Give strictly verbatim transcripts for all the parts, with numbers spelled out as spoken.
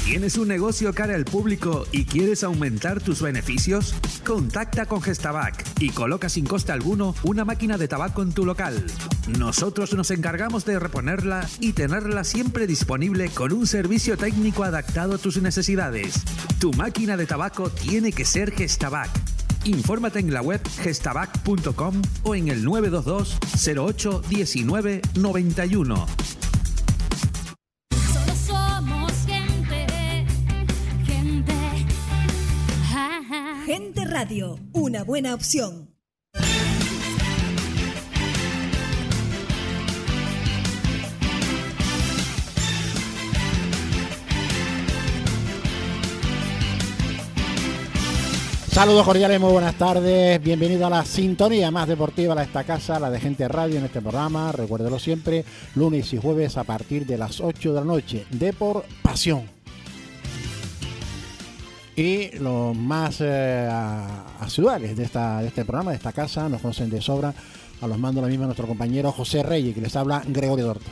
¿Tienes un negocio cara al público y quieres aumentar tus beneficios? Contacta con Gestabac y coloca sin coste alguno una máquina de tabaco en tu local. Nosotros nos encargamos de reponerla y tenerla siempre disponible con un servicio técnico adaptado a tus necesidades. Tu máquina de tabaco tiene que ser Gestabac. Infórmate en la web gestabac punto com o en el nueve dos dos cero ocho diecinueve noventa y uno. Gente Radio, una buena opción. Saludos cordiales, muy buenas tardes. Bienvenido a la sintonía más deportiva de esta casa, la de Gente Radio, en este programa. Recuérdelo siempre, lunes y jueves a partir de las ocho de la noche. De por pasión. Y los más eh, asiduales de, esta, de este programa, de esta casa, nos conocen de sobra. A los mando la misma nuestro compañero José Reyes, que les habla Gregorio Dorta.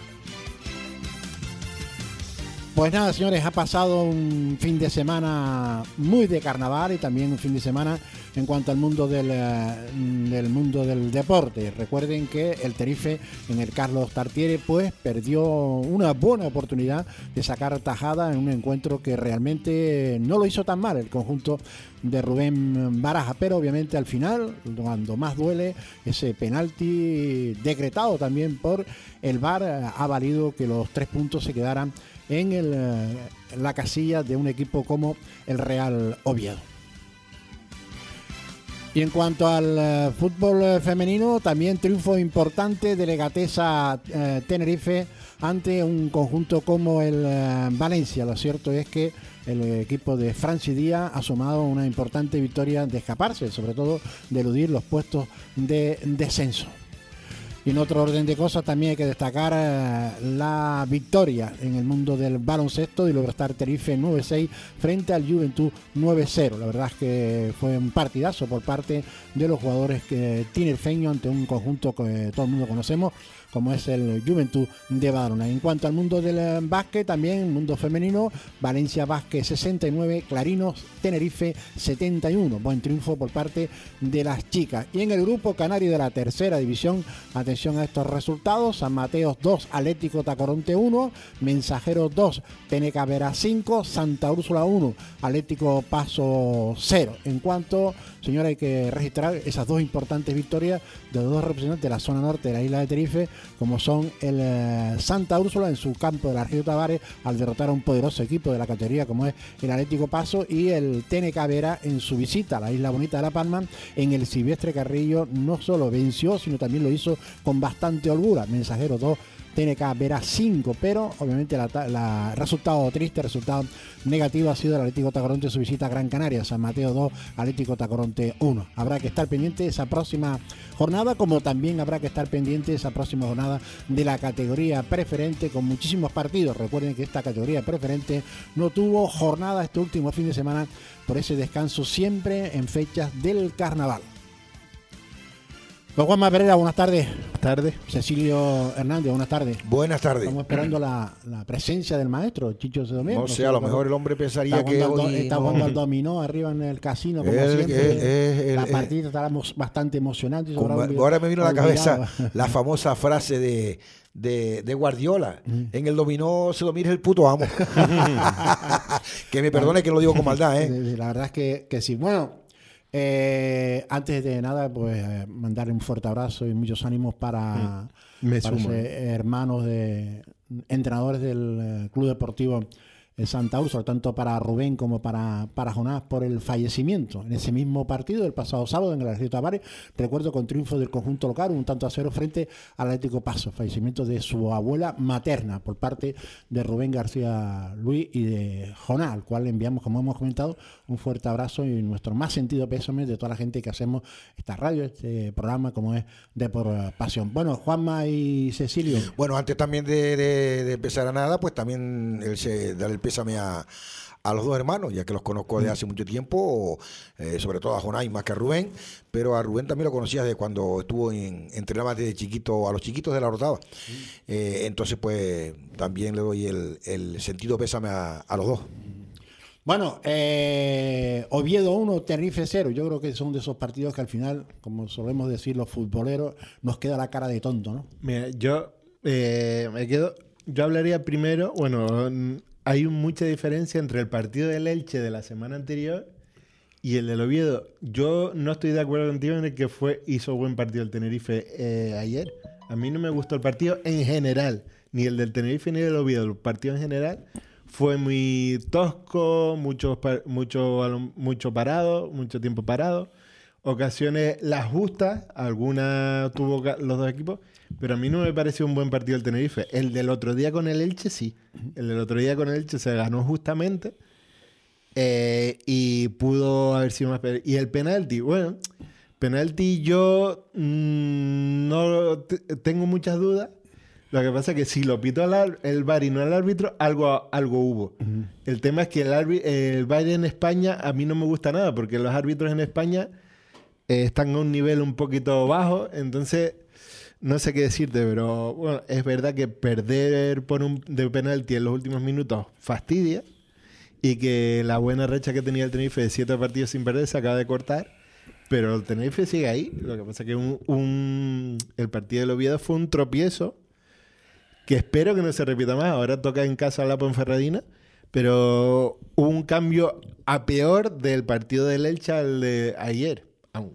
Pues nada, señores, ha pasado un fin de semana muy de carnaval y también un fin de semana en cuanto al mundo del, del mundo del deporte. Recuerden que el Tenerife en el Carlos Tartiere pues perdió una buena oportunidad de sacar tajada en un encuentro que realmente no lo hizo tan mal el conjunto de Rubén Baraja, pero obviamente al final, cuando más duele, ese penalti decretado también por el V A R ha valido que los tres puntos se quedaran en el, la casilla de un equipo como el Real Oviedo. Y en cuanto al uh, fútbol femenino, también triunfo importante de Legatesa uh, Tenerife ante un conjunto como el uh, Valencia. Lo cierto es que el equipo de Francis Díaz ha sumado una importante victoria de escaparse, sobre todo de eludir los puestos de descenso. Y en otro orden de cosas también hay que destacar eh, la victoria en el mundo del baloncesto de Lobrestar Tenerife nueve seis frente al Juventud nueve cero. La verdad es que fue un partidazo por parte de los jugadores que tinerfeños ante un conjunto que todo el mundo conocemos, como es el Juventud de Badalona. En cuanto al mundo del básquet, también mundo femenino, Valencia Básquet sesenta y nueve, Clarinos Tenerife setenta y uno. Buen triunfo por parte de las chicas. Y en el grupo canario de la tercera división, atención a estos resultados: San Mateos dos, Atlético Tacoronte uno, Mensajeros dos, Peneca Vera cinco, Santa Úrsula uno, Atlético Paso cero. En cuanto, señora, hay que registrar esas dos importantes victorias de los dos representantes de la zona norte de la isla de Tenerife, como son el eh, Santa Úrsula en su campo de la Argiro Tavares al derrotar a un poderoso equipo de la categoría como es el Atlético Paso, y el T N K Vera en su visita a la isla bonita de La Palma en el Silvestre Carrillo no solo venció, sino también lo hizo con bastante holgura. Mensajeros dos, T N K Vera cinco, pero obviamente la, la resultado triste, resultado negativo ha sido el Atlético Tacoronte en su visita a Gran Canaria. San Mateo dos, Atlético Tacoronte uno. Habrá que estar pendiente de esa próxima jornada, como también habrá que estar pendiente de esa próxima jornada de la categoría preferente con muchísimos partidos. Recuerden que esta categoría preferente no tuvo jornada este último fin de semana por ese descanso siempre en fechas del carnaval. Don Juanma Pereira, buenas tardes. Buenas tardes. Cecilio Hernández, buenas tardes. Buenas tardes. Estamos esperando la, la presencia del maestro Chicho Sedomé. No sé, a lo mejor el hombre pensaría que hoy... Está jugando no. al dominó arriba en el casino, como el, siempre. El, el, la el, partida estará bastante emocionante. Como, ahora me vino a la cabeza la famosa frase de... De, de Guardiola, mm. en el dominó se lo mire el puto amo. Que me perdone que lo digo con maldad, ¿eh? Sí, sí, la verdad es que, que sí. Bueno, eh, antes de nada, pues eh, mandarle un fuerte abrazo y muchos ánimos para, me para ese, hermanos de entrenadores del eh, Club Deportivo Santa Úrsula, tanto para Rubén como para, para Jonás, por el fallecimiento en ese mismo partido del pasado sábado en el Argiro Tavares. Recuerdo con triunfo del conjunto local, un tanto a cero frente al Atlético Paso. Fallecimiento de su abuela materna por parte de Rubén García Luis y de Jonás, al cual le enviamos, como hemos comentado, un fuerte abrazo y nuestro más sentido pésame de toda la gente que hacemos esta radio, este programa como es de por pasión. Bueno, Juanma y Cecilio. Bueno, antes también de, de, de empezar a nada, pues también el, se, dar el pésame a, a los dos hermanos, ya que los conozco desde hace mucho tiempo, eh, sobre todo a Jonás más que a Rubén, pero a Rubén también lo conocía desde cuando estuvo en entrenaba desde chiquito a los chiquitos de la Rotada. Eh, entonces, pues también le doy el, el sentido pésame a, a los dos. Bueno, eh, Oviedo uno, Tenerife cero. Yo creo que son de esos partidos que al final, como solemos decir los futboleros, nos queda la cara de tonto, ¿no? Mira, yo eh, me quedo... Yo hablaría primero... Bueno, hay mucha diferencia entre el partido del Elche de la semana anterior y el del Oviedo. Yo no estoy de acuerdo contigo en el que fue hizo buen partido el Tenerife eh, ayer. A mí no me gustó el partido en general. Ni el del Tenerife ni el del Oviedo. El partido en general... Fue muy tosco, mucho, mucho, mucho parado, mucho tiempo parado. Ocasiones las justas, algunas tuvo los dos equipos, pero a mí no me pareció un buen partido el Tenerife. El del otro día con el Elche, sí. El del otro día con el Elche se ganó justamente eh, y pudo haber sido más... Y el penalti, bueno, penalti yo mmm, no tengo muchas dudas. Lo que pasa es que si lo pitó el, el V A R y no el árbitro, algo, algo hubo. Uh-huh. El tema es que el, el V A R en España a mí no me gusta nada, porque los árbitros en España eh, están a un nivel un poquito bajo, entonces no sé qué decirte, pero bueno, es verdad que perder por un de penalti en los últimos minutos fastidia, y que la buena racha que tenía el Tenerife de siete partidos sin perder se acaba de cortar, pero el Tenerife sigue ahí. Lo que pasa es que un, un, el partido del Oviedo fue un tropiezo, que espero que no se repita más. Ahora toca en casa la Ponferradina, pero hubo un cambio a peor del partido del Elche al de ayer.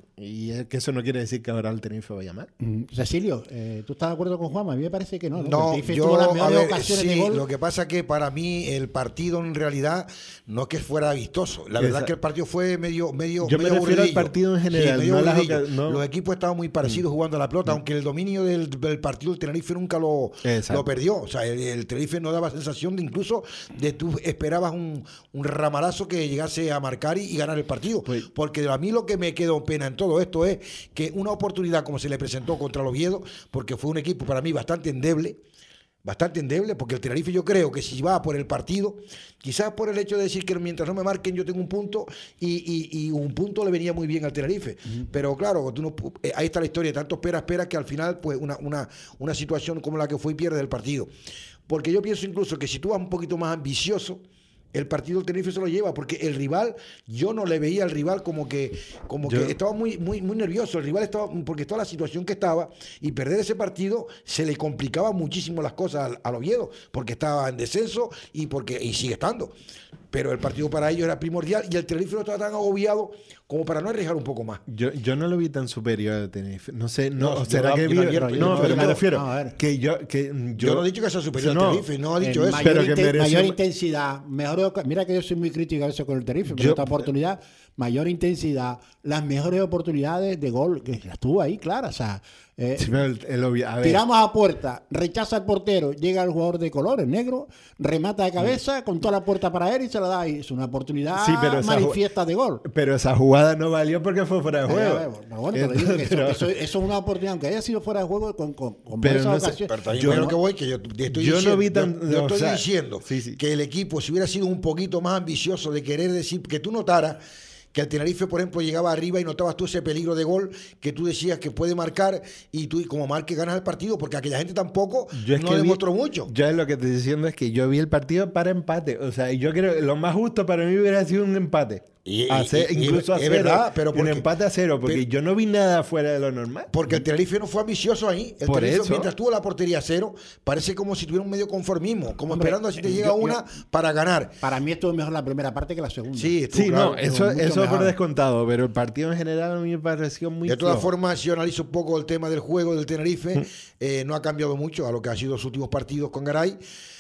Y es que eso no quiere decir que ahora el Tenerife vaya mal. Mm, Cecilio, eh, ¿tú estás de acuerdo con Juanma? A mí me parece que no. No, no yo, las a ver, sí, de gol. Lo que pasa es que para mí el partido en realidad no es que fuera vistoso. La verdad es que el partido fue medio medio Yo medio me refiero al partido en general. Sí, no oca- no. Los equipos estaban muy parecidos mm. jugando a la pelota, mm. aunque el dominio del, del partido el Tenerife nunca lo, lo perdió. O sea, el, el Tenerife no daba sensación de incluso de tú esperabas un, un ramalazo que llegase a marcar y, y ganar el partido. Pues, porque a mí lo que me quedó pena en todo esto es que una oportunidad como se le presentó contra el Oviedo, porque fue un equipo para mí bastante endeble, bastante endeble, porque el Tenerife yo creo que si va por el partido, quizás por el hecho de decir que mientras no me marquen yo tengo un punto, y, y, y un punto le venía muy bien al Tenerife. Uh-huh. Pero claro, tú no, eh, ahí está la historia, tanto espera, espera que al final pues una, una, una situación como la que fue y pierde el partido. Porque yo pienso incluso que si tú vas un poquito más ambicioso, el partido del Tenerife se lo lleva, porque el rival, yo no le veía al rival como que como yo, que estaba muy muy muy nervioso. El rival estaba, porque toda la situación que estaba, y perder ese partido se le complicaba muchísimo las cosas al, al Oviedo, porque estaba en descenso y porque y sigue estando. Pero el partido para ellos era primordial y el Tenerife no estaba tan agobiado como para no arriesgar un poco más. Yo, yo no lo vi tan superior al Tenerife. No sé, no, no ¿será yo, que yo vi? Abierto, no, no, pero me refiero no, a ver. que yo que yo, yo no he dicho que sea superior no, al Tenerife, no he dicho eso. Mayor, pero que inten, mereció... mayor intensidad, mejor, mira que yo soy muy crítico a veces con el Tenerife, pero yo, esta oportunidad, mayor intensidad, las mejores oportunidades de gol, que las tuvo ahí, claro, o sea, eh, sí, el, el, el, a ver. tiramos a puerta, rechaza al portero, llega el jugador de colores, negro, remata de cabeza, mm. con toda la puerta para él y se la da, y es una oportunidad sí, pero manifiesta de gol. Pero esa jugada no valió porque fue fuera de juego. Eh, bueno, bueno, Entonces, digo que eso, pero, eso, eso es una oportunidad, aunque haya sido fuera de juego con, con, con pero esa no ocasión. Sé, pero también yo, lo que voy, que yo estoy yo diciendo, no vi tan, yo, yo estoy o sea, diciendo sí, sí. que el equipo, si hubiera sido un poquito más ambicioso de querer decir, que tú notaras que el Tenerife, por ejemplo, llegaba arriba y notabas tú ese peligro de gol que tú decías que puede marcar, y tú como marque ganas el partido, porque aquella gente tampoco yo es no que demostró vi, mucho. Yo lo que te estoy diciendo es que yo vi el partido para empate. O sea, yo creo que lo más justo para mí hubiera sido un empate. Y, a ser, y, incluso y, a cero, es verdad, pero porque, un empate a cero, porque pero, yo no vi nada fuera de lo normal. Porque el Tenerife no fue ambicioso ahí. El Por Tenerife, eso. mientras tuvo la portería a cero, parece como si tuviera un medio conformismo, como Hombre, esperando a si te eh, llega yo, una yo, para ganar. Para mí estuvo mejor la primera parte que la segunda. Sí, estuvo, sí, claro, no, eso, eso mejor. por descontado, pero el partido en general a mí me pareció muy De todas flojo. formas, si yo analizo un poco el tema del juego del Tenerife, eh, no ha cambiado mucho a lo que ha sido los últimos partidos con Garay,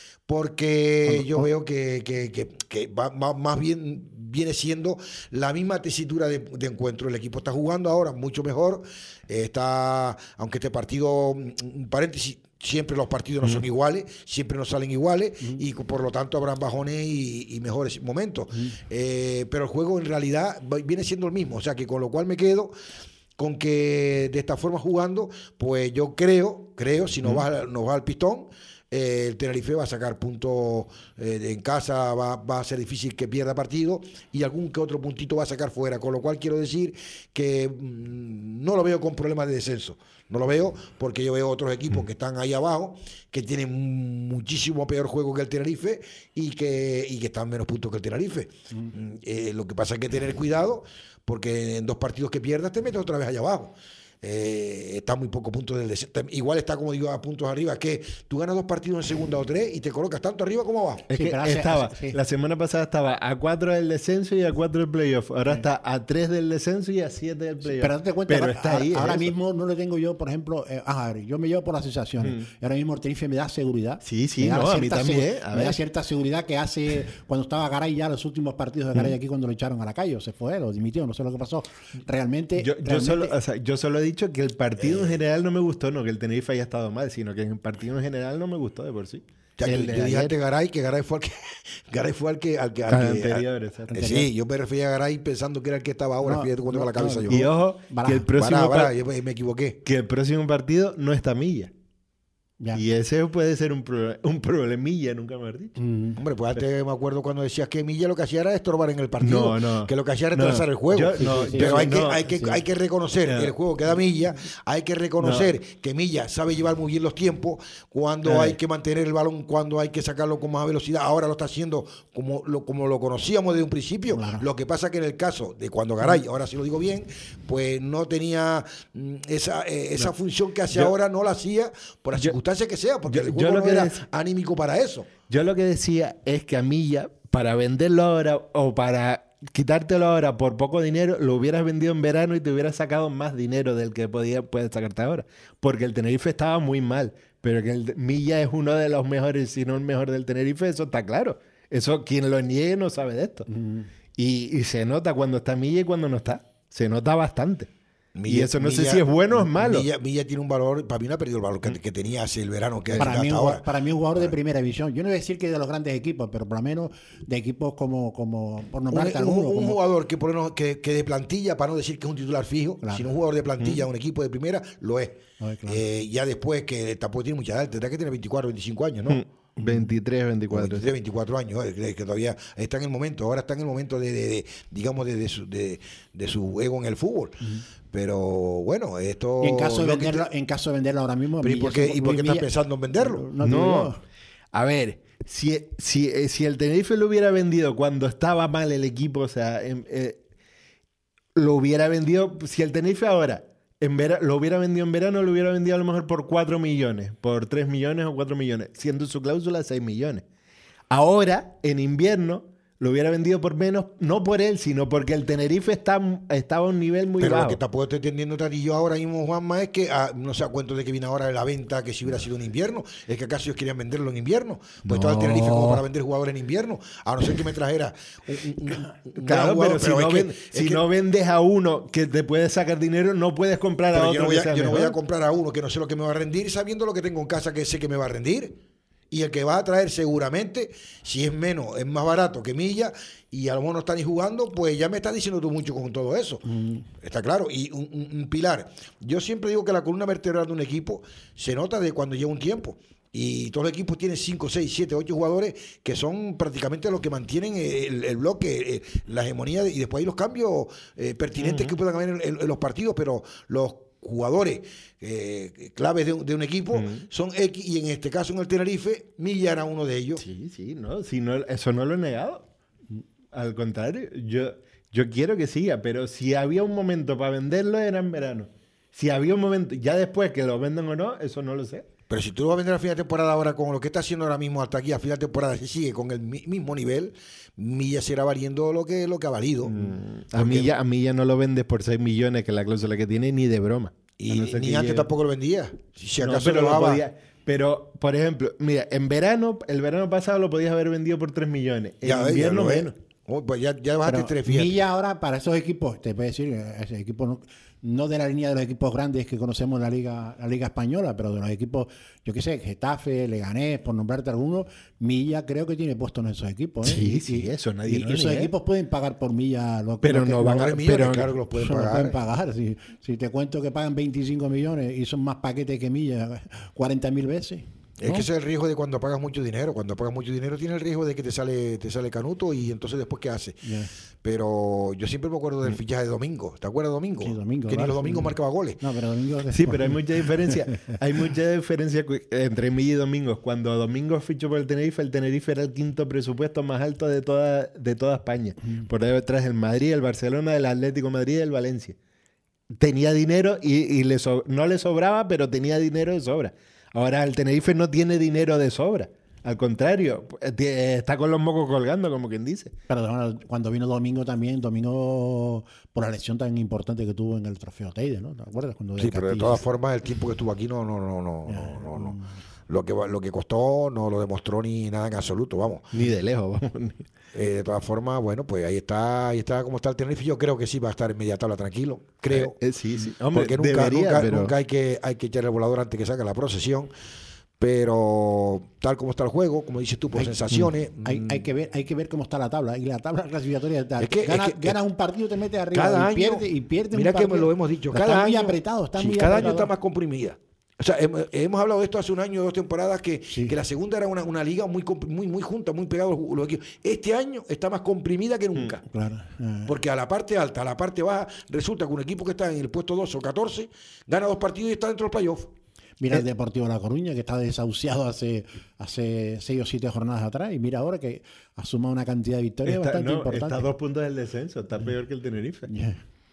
porque yo veo que, que, que, que va, va, más bien viene siendo la misma tesitura de, de encuentro. El equipo está jugando ahora mucho mejor, eh, está, aunque este partido, un paréntesis, siempre los partidos no son iguales, siempre no salen iguales, uh-huh. y por lo tanto habrán bajones y, y mejores momentos. Uh-huh. Eh, pero el juego en realidad viene siendo el mismo, o sea que con lo cual me quedo con que de esta forma jugando, pues yo creo, creo, si nos uh-huh. va, nos va al pistón, Eh, el Tenerife va a sacar puntos eh, en casa, va, va a ser difícil que pierda partido y algún que otro puntito va a sacar fuera, con lo cual quiero decir que mmm, no lo veo con problemas de descenso, no lo veo porque yo veo otros equipos que están ahí abajo que tienen muchísimo peor juego que el Tenerife y que, y que están menos puntos que el Tenerife. Mm. Eh, lo que pasa es que tener cuidado porque en dos partidos que pierdas te metes otra vez allá abajo. Eh, está muy poco puntos del descenso. Igual está, como digo, a puntos arriba, que tú ganas dos partidos en segunda o tres y te colocas tanto arriba como abajo. Es Sí, que pero hace- estaba, hace- sí. la semana pasada estaba a cuatro del descenso y a cuatro del playoff. Ahora está a tres del descenso y a siete del playoff. Pero date cuenta, Pero ahora, está ahí. ahora es eso. mismo no le tengo yo, por ejemplo, eh, a ver, yo me llevo por las sensaciones. Y ahora mismo el Tenerife me da seguridad. Sí, sí, Me da no, a mí cierta también, segu- a me da ver. cierta seguridad que hace cuando estaba Garay ya los últimos partidos de Garay aquí cuando lo echaron a la calle, o se fue, lo dimitió, no sé lo que pasó. Realmente, Yo, yo realmente- solo, o sea, yo solo he dicho que el partido en general no me gustó, no que el Tenerife haya estado mal, sino que el partido en general no me gustó de por sí. Ya, yo, El de yo dije ayer- antes Garay, que Garay fue al que Garay fue al que, al que, al Al que- anterior, al- exacto. eh, sí, yo me refería a Garay pensando que era el que estaba ahora, No, fíjate cuánto no, va la cabeza no, yo. Y ojo, Bará, que el próximo Bará, Bará, par- yo me me equivoqué. que el próximo partido no está Milla. ya. Y ese puede ser un, pro- un problemilla, nunca me has dicho. Mm. Hombre, pues antes me acuerdo cuando decías que Milla lo que hacía era estorbar en el partido, No, no. que lo que hacía era No. retrasar el juego. Yo- no, Sí, sí, Pero yo- hay, que, no, hay, que, sí. hay que reconocer No. el juego que da Milla, hay que reconocer que Milla sabe llevar muy bien los tiempos, cuando Claro. hay que mantener el balón, cuando hay que sacarlo con más velocidad. Ahora lo está haciendo como lo, como lo conocíamos desde un principio. Claro. Lo que pasa que en el caso de cuando Garay, ahora sí lo digo bien, pues no tenía mm, esa, eh, esa función que hace Yo- ahora, no la hacía por las yo- circunstancias que sea, porque yo- el yo juego lo no que era des- anímico para eso. Yo lo que decía es que a Milla, para venderlo ahora o para quitártelo ahora por poco dinero, lo hubieras vendido en verano y te hubieras sacado más dinero del que podía, puedes sacarte ahora. Porque el Tenerife estaba muy mal, pero que el Milla es uno de los mejores, si no el mejor del Tenerife, eso está claro. Eso quien lo niegue no sabe de esto. Y, y se nota cuando está Milla y cuando no está. Se nota bastante. y Milla- eso no sé Milla- si es bueno o es malo. Milla, Milla tiene un valor, para mí no ha perdido el valor que, que tenía hace el verano, que Para hasta mí, un, ahora. para mí un jugador de primera división. Yo no voy a decir que de los grandes equipos, pero por lo menos de equipos como, como por Un, nombrarte un- alguno. un como- jugador que, por lo menos- que, que de plantilla, para no decir que es un titular fijo, Claro. sino un jugador de plantilla, un equipo de primera, lo es. Ay, claro. Eh, ya después que tampoco tiene mucha edad, tendrá que tener veinticuatro, veinticinco años, ¿no? Mm, veintitrés, veinticuatro. veintitrés, veinticuatro años, eh, que, que todavía está en el momento, ahora está en el momento de, de- de, digamos, de, de su, de, de su ego en el fútbol. Pero bueno, esto... Y en caso de lo que venderlo, te- en caso de venderlo ahora mismo. Pero ¿y Milla por qué, es un- y por qué estás Milla- pensando en venderlo? No, digo No. yo. A ver, si, si, eh, si el Tenerife lo hubiera vendido cuando estaba mal el equipo, o sea, em, eh, lo hubiera vendido, si el Tenerife ahora en vera- lo hubiera vendido en verano, lo hubiera vendido a lo mejor por cuatro millones, por tres millones o cuatro millones, siendo su cláusula seis millones. Ahora, en invierno, lo hubiera vendido por menos, no por él, sino porque el Tenerife está, estaba a un nivel muy Pero lo bajo. que tampoco estoy entendiendo Tatillo ahora mismo, Juanma, es que ah, no sé a cuánto de que viene ahora la venta, que si hubiera sido en invierno, es que acaso ellos querían venderlo en invierno, pues estaba el Tenerife como para vender jugadores en invierno, a no ser que me trajera un, un- un- un gran Claro, jugador, pero, si, no, es que- ven- es si que- no vendes a uno que te puede sacar dinero, no puedes comprar a pero otro yo no voy que a, sea yo no voy a mejor. comprar a uno que no sé lo que me va a rendir, sabiendo lo que tengo en casa que sé que me va a rendir. Y el que va a traer seguramente, si es menos, es más barato que Milla, y a lo mejor no está ni jugando, pues ya me estás diciendo tú mucho con todo eso. Está claro. Y un, un- un pilar. Yo siempre digo que la columna vertebral de un equipo se nota de cuando lleva un tiempo. Y todos los equipos tienen cinco, seis, siete, ocho jugadores que son prácticamente los que mantienen el, el bloque, eh, la hegemonía, y después hay los cambios eh, pertinentes que puedan haber en, en- en los partidos, pero los jugadores eh, claves de un, de un equipo son X, y en este caso en el Tenerife, Milla era uno de ellos. Sí, sí, no, si no, eso no lo he negado. Al contrario, yo, yo quiero que siga, pero si había un momento para venderlo era en verano. Si había un momento, ya después que lo venden o no, eso no lo sé. Pero si tú lo vas a vender a final de temporada ahora con lo que está haciendo ahora mismo hasta aquí a final de temporada, si sigue con el mi- mismo nivel, Milla será valiendo lo que, lo que ha valido. A mí, ya, a mí ya no lo vendes por seis millones, que es la cláusula que tiene, ni de broma. Y A no ser ni que antes llegue- tampoco lo vendía. Si, si No, acaso pero, lo lo daba. podía- pero, por ejemplo, mira, en verano, el verano pasado lo podías haber vendido por tres millones. En Ya ves, ya invierno lo ves. menos. Oh, pues ya, ya bajaste Pero tres, fíjate. Milla ahora para esos equipos, te puedo decir, eh, ese equipo no, no de la línea de los equipos grandes que conocemos en la liga, la liga española, pero de los equipos, yo qué sé, Getafe, Leganés, por nombrarte algunos, Milla creo que tiene puestos en esos equipos. ¿eh? Sí, Y- sí, y- eso nadie Y lo esos niega. equipos pueden pagar por Milla lo, Pero lo que- no lo van que- a- Tres millones, pero- claro que los pueden Eso lo pagar. pueden pagar. Si, si te cuento que pagan veinticinco millones y son más paquetes que Milla, cuarenta mil veces. Es ¿no? que ese es el riesgo de cuando pagas mucho dinero. Cuando pagas mucho dinero tiene el riesgo de que te sale te sale canuto y entonces después ¿qué hace? Yeah. Pero yo siempre me acuerdo del fichaje de Domingo. ¿Te acuerdas de Domingo? Sí, Domingo, que claro, ni los domingos sí. marcaba goles. No, pero Domingo... Sí, pero hay mucha diferencia. Hay mucha diferencia cu- entre mí y Domingos. Cuando Domingos fichó por el Tenerife, el Tenerife era el quinto presupuesto más alto de toda, de toda España. Mm. Por detrás del Madrid, el Barcelona, el Atlético de Madrid y el Valencia. Tenía dinero y, y le so- no le sobraba, pero tenía dinero de sobra. Ahora el Tenerife no tiene dinero de sobra. Al contrario, eh, está con los mocos colgando, como quien dice. Pero bueno, cuando vino Domingo también, Domingo por la lesión tan importante que tuvo en el trofeo Teide, ¿no? ¿Te acuerdas? Cuando Sí, del pero de Castillo- todas formas el tiempo que estuvo aquí no no no no no, no, no. Lo que va- lo que costó no lo demostró ni nada en absoluto, vamos. Ni de lejos, vamos. Eh, de todas formas, bueno, pues ahí está, ahí está como está el Tenerife. Yo creo que sí va a estar en media tabla tranquilo, creo. Eh, eh, sí, sí. Hombre, Porque nunca, debería, nunca, pero... nunca hay que hay que echar el volador antes que saque la procesión. Pero tal como está el juego, como dices tú, por Hay- sensaciones. Hay, mm, hay que ver, hay que ver cómo está la tabla. Y la tabla clasificatoria, Es que- gana, es que- ganas un partido, te metes arriba cada y año, pierde y pierde mira un que partido. me lo hemos dicho, Está cada muy año, apretado, está sí, muy cada apretado. año está más comprimida. O sea, hem- hemos hablado de esto hace un año, dos temporadas, que, Sí. que la segunda era una, una liga muy, comp- muy, muy junta, muy pegada los, los equipos. Este año está más comprimida que nunca. Claro. eh, Porque a la parte alta, a la parte baja, resulta que un equipo que está en el puesto doce o catorce gana dos partidos y está dentro del playoff. Mira Eh, el Deportivo La Coruña, que está desahuciado hace, hace seis o siete jornadas atrás, y mira ahora que ha sumado una cantidad de victorias Está, bastante no, importante. está a dos puntos del descenso, está peor que el Tenerife. Yeah.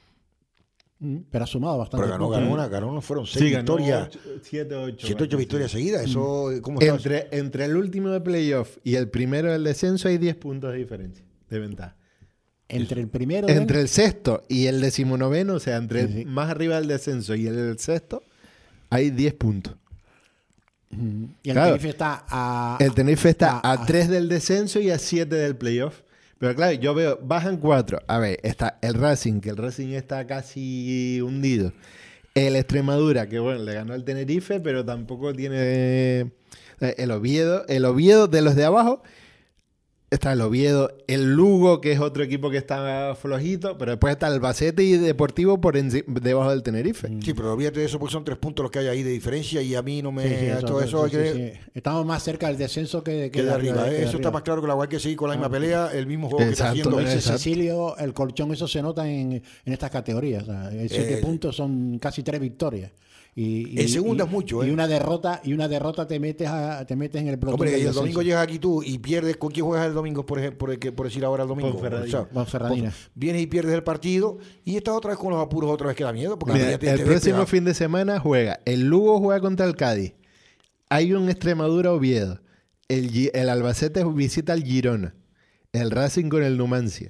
Mm, Pero ha sumado bastante. Pero ganó, puntos. ganó una, ganó una, fueron seis Sí, ganó victorias, ocho- siete, ocho. siete, ocho sí. victorias seguidas. Eso, ¿cómo está? Entre, entre el último de playoff y el primero del descenso hay diez puntos de diferencia, de ventaja. Entre el primero Entre el sexto y el decimonoveno, o sea, entre Sí, sí. el más arriba del descenso y el sexto, hay diez puntos. y el claro. Tenerife está a... El Tenerife está a- a tres del descenso y a siete del playoff. Pero claro, yo veo, bajan cuatro. A ver, está el Racing, que el Racing está casi hundido. El Extremadura, que bueno, le ganó al Tenerife, pero tampoco tiene... eh, El Oviedo, el Oviedo de los de abajo, está el Oviedo, el Lugo, que es otro equipo que está flojito, pero después está el Albacete y Deportivo por enci- debajo del Tenerife. Sí, pero olvídate de eso porque son tres puntos los que hay ahí de diferencia y a mí no me... Sí, sí, todo eso hay sí, que... sí, sí. Estamos más cerca del descenso que, que de arriba, que ¿eh? de Eso está arriba. más claro que la hay que seguir con la misma pelea, el mismo juego Exacto, que está haciendo. Dice exacto. Cecilio, el colchón, eso se nota en, en estas categorías. O sea, en siete Eh, puntos son casi tres victorias. Y, y- En segunda y- es mucho, Y ¿eh? una derrota, y una derrota te metes a, te metes en el pelotón Hombre, del y el descenso. domingo llegas aquí tú y pierdes. ¿Con quién juegas el domingo, por ejemplo, por, el que- por decir ahora el domingo? Ponferradina. O sea, Ponferradina. Ponf- Vienes y pierdes el partido y estás otra vez con los apuros, otra vez que da miedo. Porque Mira, ya te- el te ves próximo pegado. fin de semana juega. El Lugo juega contra el Cádiz. Hay un Extremadura Oviedo. El, Gi- el Albacete visita al Girona. El Racing con el Numancia.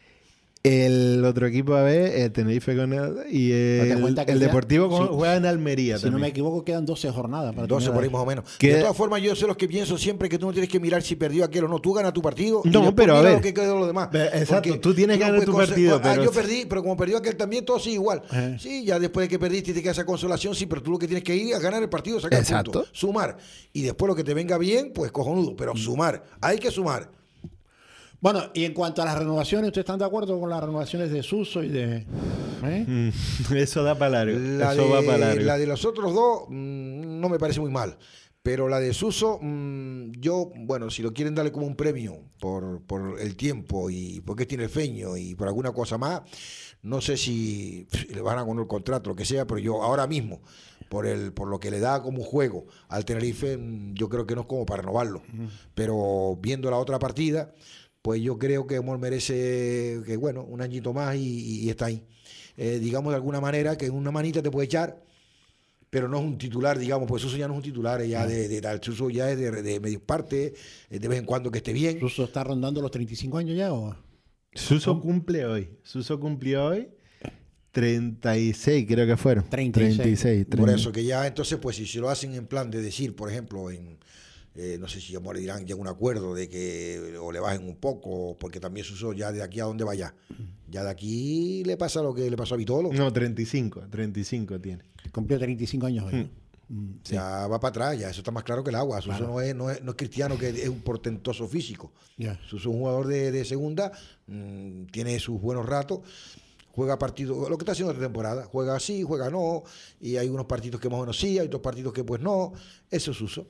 El otro equipo a ver, el Tenerife con el, y Date el, cuenta que el queda- Deportivo con- sí, juega en Almería Si no me también. equivoco, quedan doce jornadas. Para doce por ahí terminar. más o menos. Que- De todas formas, yo sé los que pienso siempre que tú no tienes que mirar si perdió aquel o no. Tú ganas tu partido. y No, después pero a mira ver. lo que quedó los demás. Ve- exacto, Porque tú tienes que no ganar tu puedes conse- partido, Ah, pero yo si- perdí, pero como perdió aquel también, todo sigue igual. Eh. Sí, ya después de que perdiste y te queda esa consolación, sí, pero tú lo que tienes que ir es a ganar el partido, sacar Exacto. puntos, sumar. Y después lo que te venga bien, pues cojonudo. Pero sumar. Hay que sumar. Bueno, y en cuanto a las renovaciones, ¿ustedes están de acuerdo con las renovaciones de Suso y de... ¿eh? Mm, Eso da para largo. La Eso va para de, largo. la de los otros dos mm, no me parece muy mal. Pero la de Suso, mm, yo, bueno, si lo quieren darle como un premio por, por el tiempo y porque tiene el feño y por alguna cosa más, no sé si pff, le van a poner el contrato, lo que sea, pero yo ahora mismo, por el por lo que le da como juego al Tenerife, mm, yo creo que no es como para renovarlo. Pero viendo la otra partida, pues yo creo que Mol merece, que bueno, un añito más y, y- y está ahí. Eh, digamos de alguna manera que una manita te puede echar, pero no es un titular, digamos, pues Suso ya no es un titular, es ya de, de tal, Suso ya es de, de medio parte, eh, de vez en cuando que esté bien. ¿Suso está rondando los treinta y cinco años ya o...? Suso cumple hoy. Suso cumplió hoy treinta y seis, creo que fueron. treinta y seis. treinta y seis, Por treinta. eso que ya, entonces, pues si se lo hacen en plan de decir, por ejemplo, en eh, no sé si amor dirán, llega un acuerdo de que o le bajen un poco, porque también Suso ya de aquí a donde vaya. Ya de aquí le pasa lo que le pasó a Vitolo. No, treinta y cinco. treinta y cinco tiene. Cumplió treinta y cinco años hoy. Mm, sí. Ya va para atrás, ya eso está más claro que el agua. Suso Claro. no, es, no, es, no es cristiano, que es un portentoso físico. Ya. Suso es un jugador de, de segunda, mmm, tiene sus buenos ratos, juega partidos, lo que está haciendo esta temporada, juega así, juega no, y hay unos partidos que más o menos sí, hay otros partidos que pues no, eso es Suso.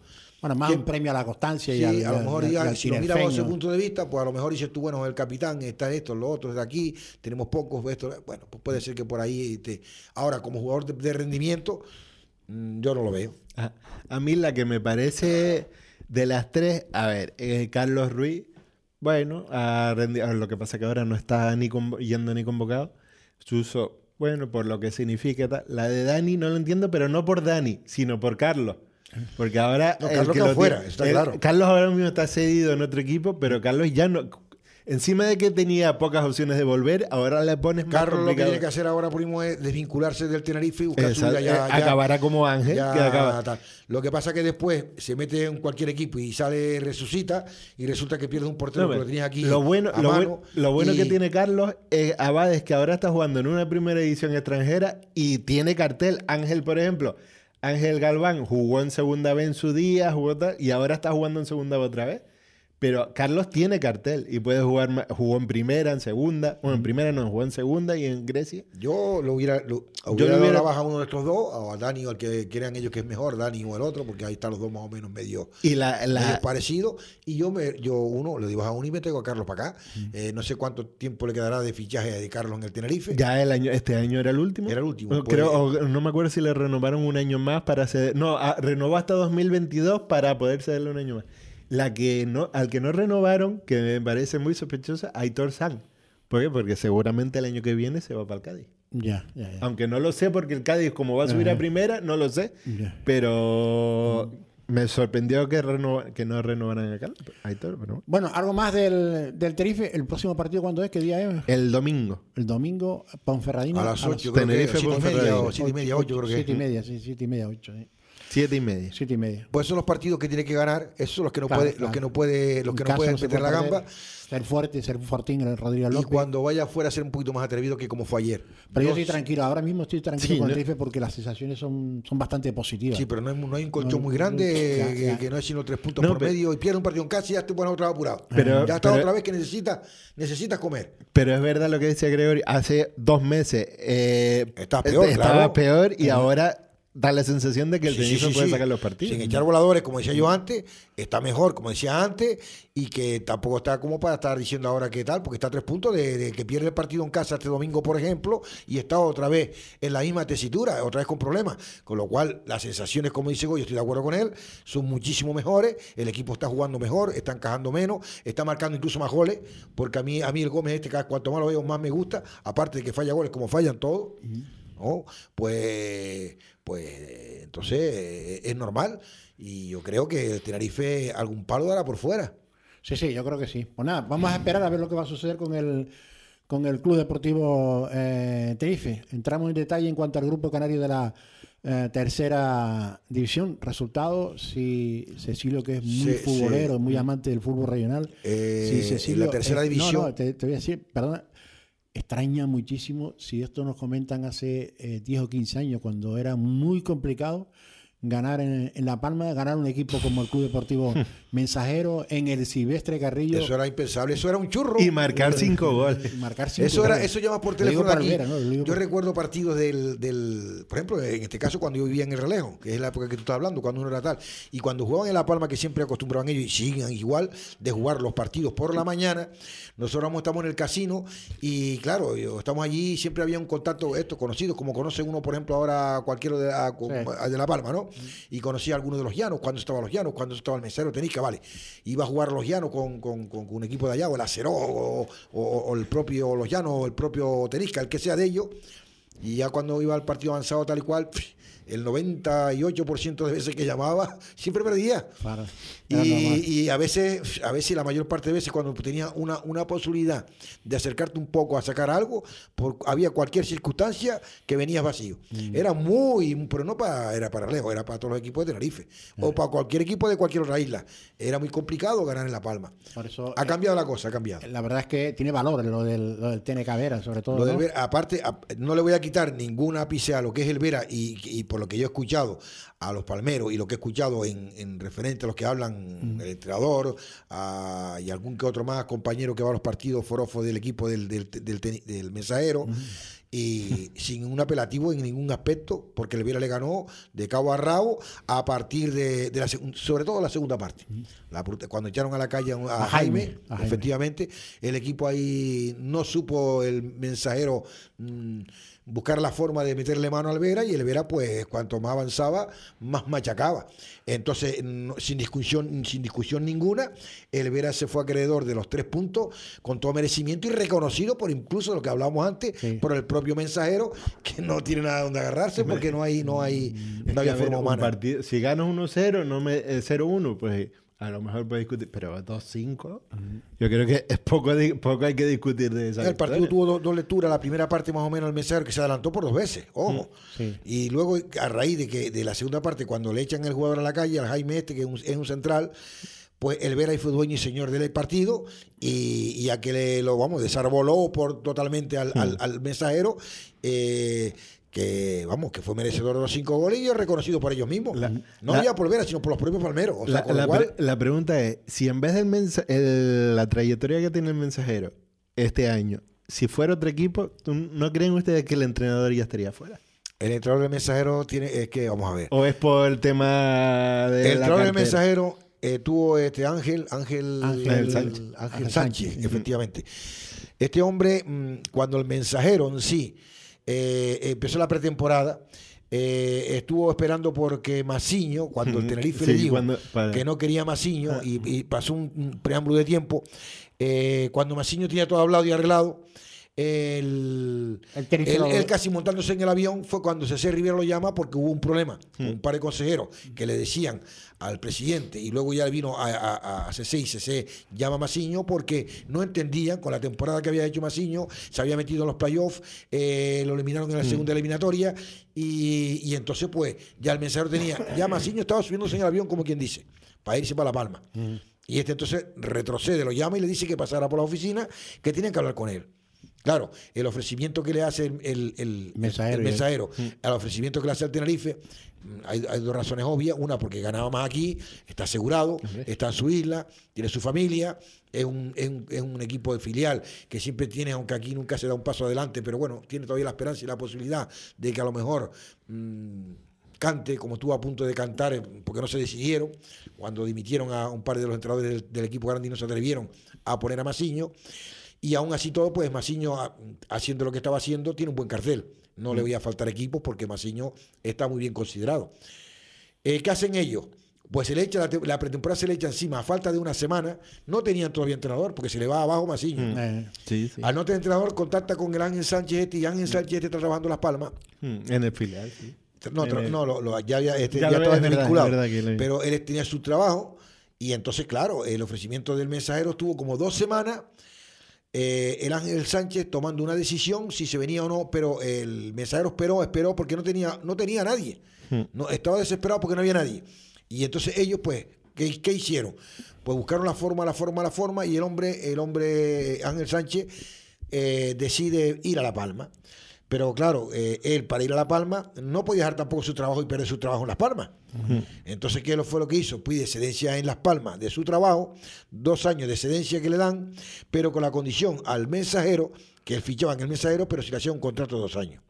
Bueno, más que, un premio a la constancia sí, y al, a lo mejor y al, ya, y al si lo miras bajo ese tinerfeño. punto de vista, pues a lo mejor dices tú, bueno, el capitán está esto, lo otro es de aquí, tenemos pocos, esto, bueno, pues puede ser que por ahí te... Ahora, como jugador de, de rendimiento, mmm, yo no lo veo. A, a mí la que me parece de las tres, a ver, eh, Carlos Ruiz, bueno, a rendi- a lo que pasa que ahora no está ni convo- yendo ni convocado. Suso, bueno, por lo que significa. Tal. La de Dani no lo entiendo, pero no por Dani, sino por Carlos. Porque ahora... No, el Carlos que quedó lo fuera, tiene- está el- claro. Carlos ahora mismo está cedido en otro equipo, pero Carlos ya no... Encima de que tenía pocas opciones de volver, ahora le pones más Carlos lo que complicado. tiene que hacer ahora, primo, es desvincularse del Tenerife y buscar su Exacto, vida. Ya, eh, ya- acabará como Ángel, ya que acaba. tal. Lo que pasa es que después se mete en cualquier equipo y sale, resucita, y resulta que pierde un portero No, que pero lo tenías aquí lo bueno, a lo, mano. bueno, lo bueno y- que tiene Carlos eh, Abad es que ahora está jugando en una primera edición extranjera y tiene cartel. Ángel, por ejemplo, Ángel Galván jugó en segunda vez en su día, jugó tal, y ahora está jugando en segunda vez otra vez. Pero Carlos tiene cartel y puede jugar, ma- jugó en primera, en segunda, bueno, en primera no, jugó en segunda y en Grecia. Yo lo hubiera, lo, Yo hubiera le dado hubiera- la baja a uno de estos dos, o a Dani o al que crean ellos que es mejor, Dani o el otro, porque ahí están los dos más o menos medio, Y la, la- medio parecidos. Y yo, me, yo uno, le di baja a uno y me traigo a Carlos para acá. Eh, no sé cuánto tiempo le quedará de fichaje de Carlos en el Tenerife. ya el año, este año era el último. Era el último, No, pues. creo, o- no me acuerdo si le renovaron un año más para ceder. No, a- renovó hasta dos mil veintidós para poder cederle un año más. La que no, al que no renovaron, que me parece muy sospechosa, Aitor San. ¿Por qué? Porque seguramente el año que viene se va para el Cádiz. Ya, ya, ya. Aunque no lo sé, porque el Cádiz, como va a subir a Ajá. primera, no lo sé. Ya. Pero me sorprendió que, renova- que no renovaran a Carlos. Aitor, pero bueno. Bueno, algo más del, del Tenerife. ¿El próximo partido cuándo es? ¿Qué día es? El domingo. El domingo, Ponferradina. A las ocho, creo que Tenerife, siete y media, Ponferradina. o siete y media, ocho, creo que Siete y es. media, sí, siete y media, ocho. Sí. Siete y media. Siete y media. Pues son los partidos que tiene que ganar, esos son los que no Claro, puede, claro. los que no puede, los En que no casa pueden se meter la puede gamba. perder. Ser fuerte, ser fortín en el Rodríguez Y López. cuando vaya afuera, ser un poquito más atrevido que como fue ayer. Pero yo No- estoy tranquilo, ahora mismo estoy tranquilo Sí, con el no- Tenerife porque las sensaciones son, son bastante positivas. Sí, pero no hay, no hay un colchón No, muy grande, ya, que, ya. que no es sino tres puntos No, por pero- medio y pierde un partido en casa y ya te pones otra vez apurado. Pero- ya está pero- otra vez que necesitas necesitas comer. Pero es verdad lo que decía Gregorio. Hace dos meses eh, Estaba peor, estaba claro. peor y ahora da la sensación de que el Sí, sí, Tenerife sí, puede sí. sacar los partidos. Sin echar voladores, como decía yo antes, está mejor, como decía antes, y que tampoco está como para estar diciendo ahora qué tal, porque está a tres puntos de, de que pierde el partido en casa este domingo, por ejemplo, y está otra vez en la misma tesitura, otra vez con problemas. Con lo cual, las sensaciones, como dice Goyo, estoy de acuerdo con él, son muchísimo mejores, el equipo está jugando mejor, está encajando menos, está marcando incluso más goles, porque a mí, a mí el Gómez este, cada cuanto más lo veo, más me gusta, aparte de que falla goles como fallan todos. ¿No? Pues, pues entonces eh, es normal y yo creo que el Tenerife algún palo dará por fuera. Sí, sí, yo creo que sí. Pues nada, vamos a esperar a ver lo que va a suceder con el con el Club Deportivo eh, Tenerife. Entramos en detalle en cuanto al grupo canario de la eh, tercera división. Resultado, si Cecilio, que es muy Sí, futbolero, sí. muy amante del fútbol regional, Eh, si en Cecilio la tercera es- división. No, no, te, te voy a decir, perdona, extraña muchísimo si esto nos comentan hace eh, diez o quince años, cuando era muy complicado ganar en, en La Palma, ganar un equipo como el Club Deportivo Mensajero, en el Silvestre Carrillo. Eso era impensable, eso era un churro. Y marcar cinco goles. Marcar cinco Eso era, goles. eso llama por Lo digo teléfono para aquí. Olvera, ¿no? Lo digo Yo por- recuerdo partidos del, del, por ejemplo, en este caso cuando yo vivía en el Relejo, que es la época que tú estás hablando, cuando uno era tal, y cuando jugaban en La Palma, que siempre acostumbraban ellos, y siguen igual, de jugar los partidos por la mañana, nosotros estamos en el casino, y claro, yo- estamos allí, siempre había un contacto, estos conocidos, como conoce uno, por ejemplo, ahora cualquiera de, a- con- Sí. a- de La Palma, ¿no? Y conocía a algunos de los llanos, cuando estaban los llanos, cuando estaba el Mensajero Tenisca, vale. Iba a jugar los llanos con, con, con- con un equipo de allá, o el Aceró, o, o- o el propio los llanos, o el propio Tenisca, el que sea de ellos. Y ya cuando iba al partido avanzado tal y cual, el noventa y ocho por ciento de veces que llamaba, siempre perdía. Claro, era normal. Y, y a veces, a veces, la mayor parte de veces, cuando tenía una, una posibilidad de acercarte un poco a sacar algo, por, había cualquier circunstancia que venías vacío. Mm. Era muy, pero no para, era para lejos, era para todos los equipos de Tenerife. O para cualquier equipo de cualquier otra isla. Era muy complicado ganar en La Palma. Por eso, Ha eh, cambiado la cosa, ha cambiado. la verdad es que tiene valor lo del, lo del T N K Vera, sobre todo. Lo del ¿no? Vera, aparte, a- no le voy a quitar ningún ápice a lo que es el Vera y, y por lo que yo he escuchado a los palmeros y lo que he escuchado en, en referente a los que hablan, el entrenador a- y algún que otro más compañero que va a los partidos forofos del equipo del, del, del, teni- del Mensajero y sin un apelativo en ningún aspecto, porque el Vera le ganó de cabo a rabo a partir de, de la sobre todo la segunda parte. La, cuando echaron a la calle a, a, a Jaime, Jaime, a Jaime, efectivamente, el equipo ahí no supo el Mensajero mmm, buscar la forma de meterle mano al Vera, y el Vera, pues, cuanto más avanzaba, más machacaba. Entonces, no, sin discusión, sin discusión ninguna, el Vera se fue acreedor de los tres puntos con todo merecimiento y reconocido por incluso lo que hablábamos antes, sí. por el propio Mensajero, que no tiene nada donde agarrarse porque no hay, no hay, no es había que, forma ver, humana. Partido, si ganas uno cero, no me, eh, cero uno, pues a lo mejor puedes discutir, pero dos cinco, uh-huh. yo creo que es poco, poco hay que discutir de esa. El victoria. partido tuvo dos, dos lecturas, la primera parte más o menos el Mensajero, que se adelantó por dos veces, ojo, sí. y luego a raíz de que de la segunda parte, cuando le echan el jugador a la calle, al Jaime este, que es un, es un central, pues el Vera fue dueño y señor del partido, y, y a que le lo vamos desarboló por totalmente al, sí. al, al Mensajero, eh, que vamos, que fue merecedor de los cinco goles y es reconocido por ellos mismos. La, no la, ya por Vera, sino por los propios palmeros. O sea, la, con la, lo cual, pre, la pregunta es, si en vez del mensa, el, la trayectoria que tiene el Mensajero este año, si fuera otro equipo, ¿no creen ustedes que el entrenador ya estaría fuera? El entrenador del Mensajero tiene, es que, vamos a ver. ¿O es por el tema de El entrenador del Mensajero eh, tuvo este Ángel, Ángel, Ángel, el, Sánchez. Ángel, Ángel Sánchez, Sánchez, efectivamente. Este hombre, mmm, cuando el Mensajero en sí Eh, empezó la pretemporada, eh, estuvo esperando porque Masiño, cuando el Tenerife sí, le dijo cuando, que no quería Masiño, ah. y, y pasó un, un preámbulo de tiempo, eh, cuando Masiño tenía todo hablado y arreglado, el, el él, él casi montándose en el avión fue cuando César Rivera lo llama porque hubo un problema mm. con un par de consejeros que le decían al presidente, y luego ya vino a, a, a C C y C C llama a Masiño porque no entendían con la temporada que había hecho Masiño, se había metido en los playoffs, eh, lo eliminaron en la mm. segunda eliminatoria, y, y entonces pues ya el Mensajero tenía, ya Masiño estaba subiéndose en el avión como quien dice, para irse para La Palma, mm. y este entonces retrocede, lo llama y le dice que pasara por la oficina, que tenían que hablar con él. Claro, el ofrecimiento que le hace el, el, el mensajero, el mensajero ¿eh? al ofrecimiento que le hace al Tenerife, hay, hay dos razones obvias. Una, porque ganaba más aquí, está asegurado, está en su isla, tiene su familia, es un, es un, es un equipo de filial que siempre tiene, aunque aquí nunca se da un paso adelante, pero bueno, tiene todavía la esperanza y la posibilidad de que a lo mejor mmm, cante, como estuvo a punto de cantar, porque no se decidieron, cuando dimitieron a un par de los entrenadores del, del equipo grande y no se atrevieron a poner a Masiño. Y aún así todo, pues Masiño, haciendo lo que estaba haciendo, tiene un buen cartel. No mm. le voy a faltar equipos porque Masiño está muy bien considerado. Eh, ¿Qué hacen ellos? Pues se le echa la, la pretemporada se le echa encima. A falta de una semana, no tenían todavía entrenador porque se le va abajo Masiño. Mm. Eh, sí, sí. Al no tener entrenador, contacta con el Ángel Sánchez este, y Ángel Sánchez este está trabajando Las Palmas. Mm. En el filial, sí. No, en el... no lo, lo, ya, ya, este, ya, ya lo estaba verdad, vinculado. Lo... Pero él tenía su trabajo y entonces, claro, el ofrecimiento del Mensajero estuvo como dos semanas. Eh, el Ángel Sánchez tomando una decisión si se venía o no, pero el Mensajero esperó, esperó porque no tenía, no tenía nadie. No, estaba desesperado porque no había nadie. Y entonces ellos, pues, ¿qué, qué hicieron? Pues buscaron la forma, la forma, la forma, y el hombre, el hombre Ángel Sánchez eh, decide ir a La Palma. Pero claro, eh, él para ir a La Palma no podía dejar tampoco su trabajo y perder su trabajo en Las Palmas. Uh-huh. Entonces, ¿qué fue lo que hizo? Pide excedencia en Las Palmas de su trabajo, dos años de excedencia que le dan, pero con la condición al Mensajero, que él fichaba en el Mensajero, pero si le hacía un contrato de dos años.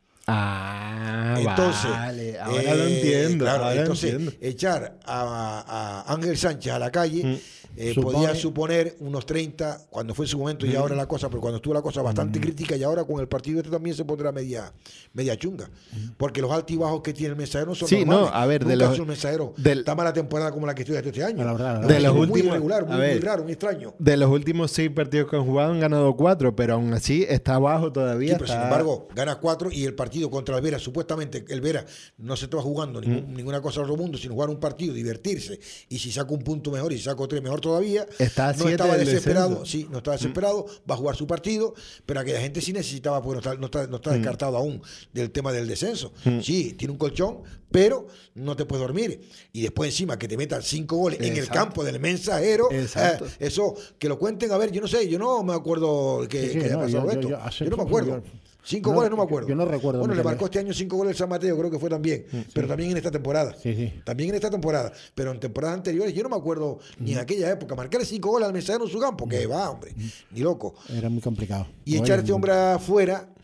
Ah, entonces, vale, ahora eh, lo entiendo. Claro, ahora entonces, entiendo. echar a, a Ángel Sánchez a la calle mm. eh, podía suponer unos treinta, cuando fue en su momento, mm. y ahora la cosa, pero cuando estuvo la cosa bastante mm. crítica, y ahora con el partido este también se pondrá media, media chunga. Mm. Porque los altibajos que tiene el Mensajero no son sí, normales. No, a ver, Nunca de los, es un Mensajero del, tan mala temporada como la que estoy este año. La verdad, la verdad. De los muy últimos, irregular, muy, ver, muy raro, muy extraño. De los últimos seis partidos que han jugado han ganado cuatro, pero aún así está abajo todavía. Sí, pero está... sin embargo, gana cuatro y el partido contra el Vera, supuestamente el Vera no se estaba jugando ningún, mm. ninguna cosa al otro mundo, sino jugar un partido, divertirse, y si saca un punto mejor y si saco tres mejor todavía, está no estaba desesperado, sí, no estaba desesperado, mm. va a jugar su partido, pero aquella gente sí necesitaba, porque no está, no está, no está mm. descartado aún del tema del descenso. Mm. Sí, tiene un colchón, pero no te puedes dormir. Y después encima que te metan cinco goles Exacto. en el campo del Mensajero, eh, eso, que lo cuenten, a ver, yo no sé, yo no me acuerdo que, sí, sí, que haya no, pasado yo, esto. Yo, yo, yo, yo no me acuerdo. Yo, Cinco no, goles no me acuerdo. Yo no recuerdo. Bueno, le marcó este año cinco goles el San Mateo, creo que fue también. Sí. Pero también en esta temporada. Sí, sí. También en esta temporada. Pero en temporadas anteriores yo no me acuerdo mm. ni en aquella época. Marcarle cinco goles al Mensajero en su campo, que va, hombre. Mm. Ni loco. Era muy complicado. Y echar a este hombre afuera,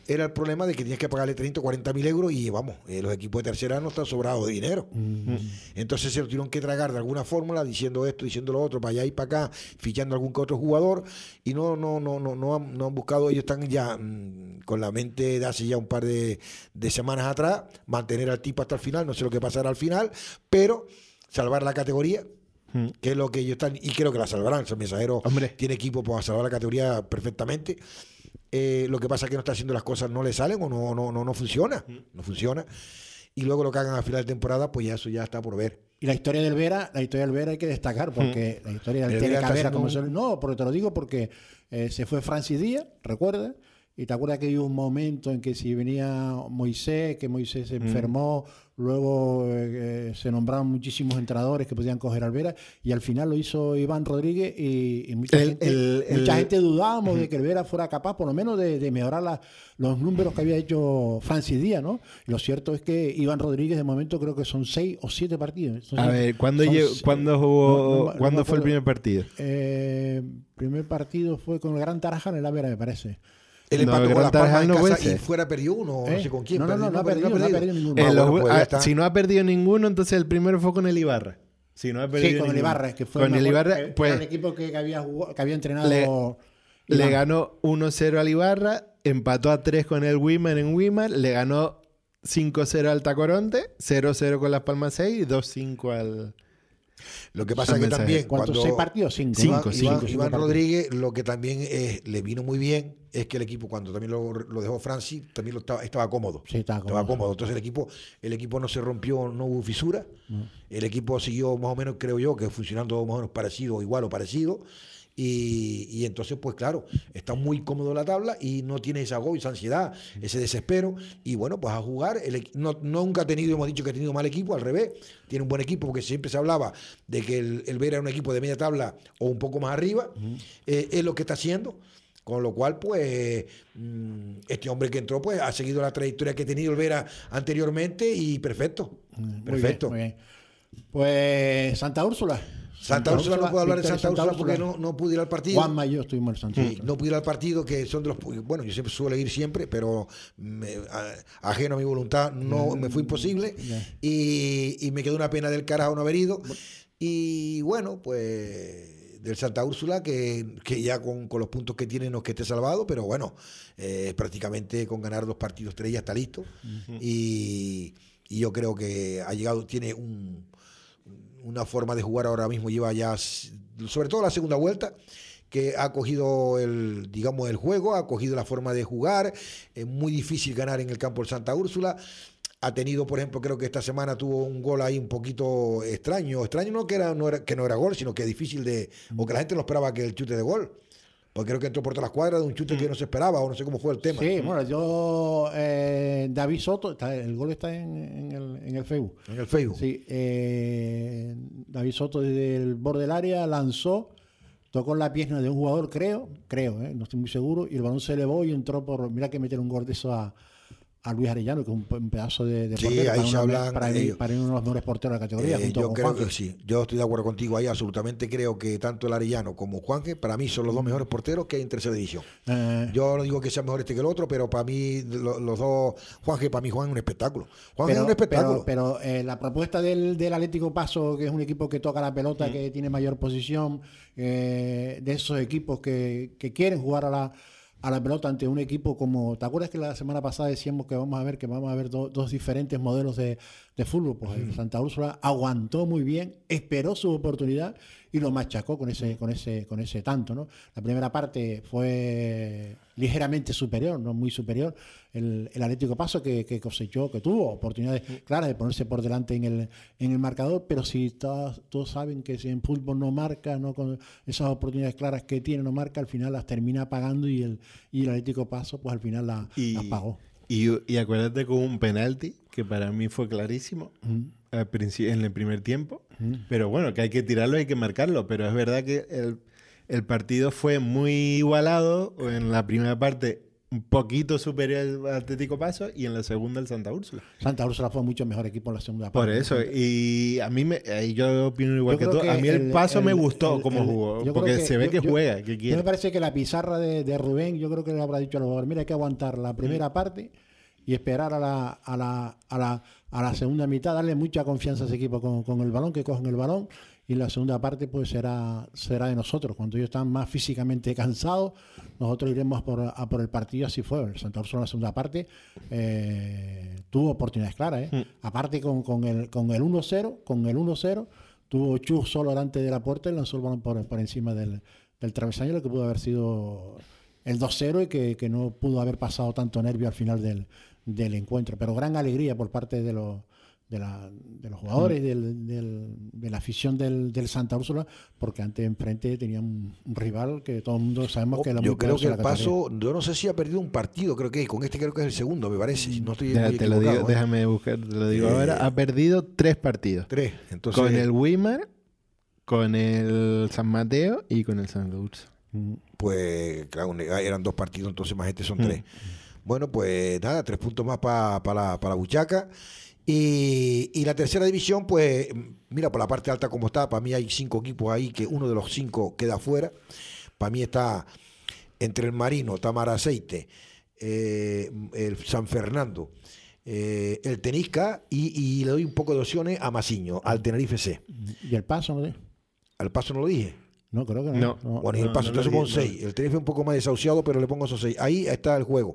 era el problema de que tenías que pagarle treinta o cuarenta mil euros y vamos, eh, los equipos de tercera no están sobrados de dinero. Mm. Entonces se lo tuvieron que tragar de alguna fórmula, diciendo esto, diciendo lo otro, para allá y para acá, fichando algún que otro jugador, y no, no, no, no, no, han, no han buscado, ellos están ya mmm, con la mente de hace ya un par de, de semanas atrás, mantener al tipo hasta el final, no sé lo que pasará al final, pero salvar la categoría, mm. que es lo que ellos están, y creo que la salvarán. El Mensajero Hombre. tiene equipo para salvar la categoría perfectamente. Eh, lo que pasa es que no está haciendo las cosas, no le salen o no, no, no, no funciona, no funciona. Y luego lo que hagan a final de temporada, pues ya eso ya está por ver. Y la historia del Vera, la historia del Vera hay que destacar, porque mm. la historia del T N K Vera, como un... se... no, porque te lo digo porque eh, se fue Francis Díaz, ¿recuerdas? Y te acuerdas que hay un momento en que si venía Moisés, que Moisés se enfermó, mm. luego eh, se nombraron muchísimos entrenadores que podían coger al Vera, y al final lo hizo Iván Rodríguez, y, y mucha, el, gente, el, mucha el, gente dudábamos uh-huh. de que el Vera fuera capaz por lo menos de, de mejorar la, los números que había hecho Francis Díaz, ¿no? Y lo cierto es que Iván Rodríguez de momento creo que son seis o siete partidos. Son A seis, ver, ¿cuándo, llegó, ¿cuándo, jugó, no, no, ¿cuándo no fue el primer partido? El eh, primer partido fue con el Gran Tarajal en la Vera, me parece. El empate no, con la Palma en no casa y fuera perdió uno, ¿Eh? no sé con quién. No, no, no, no, ha perdido, no, ha perdido. no ha perdido ninguno. Eh, ah, bueno, pues ah, si no ha perdido ninguno, entonces el primero fue con el Ibarra. Si no ha perdido sí, con ninguno. el Ibarra, que fue con el Ibarra, que, pues, era un equipo que, que, había, jugado, que había entrenado. Le, le ganó uno cero al Ibarra, empató a tres con el Wimar en Wimar, le ganó cinco cero al Tacoronte, cero cero con Las Palmas seis y dos cinco al... Lo que pasa es que también cuando seis partidos, cinco, cinco, Iván, cinco, Iván, cinco Iván Rodríguez, lo que también es, le vino muy bien es que el equipo, cuando también lo, lo dejó Francis, también lo estaba, estaba cómodo. Sí, estaba cómodo. Estaba cómodo. Entonces el equipo, el equipo no se rompió, no hubo fisura. No. El equipo siguió más o menos, creo yo, que funcionando más o menos parecido, igual o parecido. Y, y entonces, pues claro, está muy cómodo la tabla y no tiene esa agobio, esa ansiedad, ese desespero. Y bueno, pues a jugar. El, no, nunca ha tenido, hemos dicho que ha tenido mal equipo, al revés. Tiene un buen equipo porque siempre se hablaba de que el, el Vera era un equipo de media tabla o un poco más arriba. Uh-huh. eh, es lo que está haciendo. Con lo cual, pues, este hombre que entró, pues, ha seguido la trayectoria que ha tenido el Vera anteriormente y perfecto. Muy perfecto. Bien, muy bien. Pues, Santa Úrsula. Santa, Santa Úrsula, no puedo hablar de Santa, Santa Úrsula porque no, no pude ir al partido. Juanma y yo estuvimos en Santa Úrsula. Sí, no pude ir al partido, que son de los... Bueno, yo siempre suelo ir siempre, pero me, a, ajeno a mi voluntad no me fue imposible. Yeah. Y, y me quedó una pena del carajo no haber ido. Y bueno, pues... del Santa Úrsula, que, que ya con, con los puntos que tiene no es que esté salvado, pero bueno, eh, prácticamente con ganar dos partidos, tres ya está listo. Uh-huh. y, y yo creo que ha llegado, tiene un, una forma de jugar ahora mismo, lleva ya, sobre todo la segunda vuelta, que ha cogido el, digamos, el juego, ha cogido la forma de jugar. Es muy difícil ganar en el campo del Santa Úrsula. Ha tenido, por ejemplo, creo que esta semana tuvo un gol ahí un poquito extraño. Extraño no que, era, no era, que no era gol, sino que difícil de... O que la gente no esperaba que el chute de gol. Porque creo que entró por todas las cuadras de un chute que no se esperaba, o no sé cómo fue el tema. Sí, bueno, yo... Eh, David Soto, está, el gol está en, en, el, en el Facebook. En el Facebook. Sí. Eh, David Soto desde el borde del área lanzó, tocó la pierna de un jugador, creo, creo, eh, no estoy muy seguro, y el balón se elevó y entró por... Mira que meter un gol de eso a... a Luis Arellano, que es un, un pedazo de, de sí, portero, ahí para, se una, hablan, para, ellos, para uno de los mejores porteros de la categoría. Eh, yo creo Juanje. que sí, yo estoy de acuerdo contigo ahí, absolutamente creo que tanto el Arellano como Juanje, para mí son los dos mejores porteros que hay en tercera división. Eh, yo no digo que sea mejor este que el otro, pero para mí lo, los dos, Juanje, para mí Juan es un espectáculo. Juanje es un espectáculo. Pero, pero eh, la propuesta del, del Atlético Paso, que es un equipo que toca la pelota, mm. que tiene mayor posición, eh, de esos equipos que, que quieren jugar a la a la pelota ante un equipo como... ¿Te acuerdas que la semana pasada decíamos que vamos a ver que vamos a ver do, dos diferentes modelos de, de fútbol? Pues el Santa Úrsula aguantó muy bien, esperó su oportunidad y lo machacó con ese, con ese, con ese tanto, ¿no? La primera parte fue ligeramente superior, no muy superior, el, el Atlético Paso que, que cosechó, que tuvo oportunidades claras de ponerse por delante en el, en el marcador, pero si todos, todos saben que si en fútbol no marca, no con esas oportunidades claras que tiene, no marca, al final las termina pagando y el, y el Atlético Paso pues al final la, y, la pagó. Y, y acuérdate con un penalti que para mí fue clarísimo uh-huh. al en el primer tiempo, uh-huh. pero bueno, que hay que tirarlo, hay que marcarlo, pero es verdad que el, el partido fue muy igualado. En la primera parte un poquito superior al Atlético Paso y en la segunda el Santa Úrsula. Santa Úrsula fue mucho mejor equipo en la segunda parte. Por eso, y a mí, me, yo opino igual Yo que creo tú, que a mí el, el- Paso el- me gustó el- como el- jugó, yo creo porque que- se ve yo- que yo- juega, que Yo me quiere. parece que la pizarra de, de Rubén, yo creo que le habrá dicho a los jugadores, mira, hay que aguantar la primera Mm. parte y esperar a la, a la, a la, a la segunda mitad, darle mucha confianza a ese equipo con, con el balón, que cogen el balón, y la segunda parte pues será, será de nosotros. Cuando ellos están más físicamente cansados, nosotros iremos por, a por el partido, así fue. El Santa Úrsula en la segunda parte eh, tuvo oportunidades claras. ¿eh? Mm. Aparte con, con el con el uno cero, con el uno cero, tuvo Chus solo delante de la puerta y lanzó el balón por, por encima del, del travesaño, lo que pudo haber sido el dos cero y que, que no pudo haber pasado tanto nervio al final del, del encuentro. Pero gran alegría por parte de los de, la, de los jugadores, mm. del, del, de la afición del, del Santa Úrsula, porque antes enfrente tenía un, un rival que todo el mundo sabemos que era Yo muy creo que poderoso en el la categoría. Paso, yo no sé si ha perdido un partido, creo que con este creo que es el segundo, me parece. No estoy Deja- muy te lo equivocado, digo, ¿eh? déjame buscar, te lo digo Eh, ahora. Ha perdido tres partidos. Tres. Entonces, Con el Weimar, con el San Mateo y con el Santa Úrsula. pues claro, eran dos partidos, entonces más este son Mm. tres. Bueno, pues nada, tres puntos más para pa la, pa la Buchaca. Y, y la tercera división, pues, mira, por la parte alta como está, para mí hay cinco equipos ahí, que uno de los cinco queda fuera. Para mí está entre el Marino, Tamar Aceite, eh, el San Fernando, eh, el Tenisca, y, y le doy un poco de opciones a Masiño, al Tenerife C. ¿Y el Paso? ¿No? Al Paso no lo dije. No, creo que no. No. Bueno, y el No, Paso, no entonces lo pongo di- seis. El Tenerife un poco más desahuciado, pero le pongo esos seis. Ahí está el juego.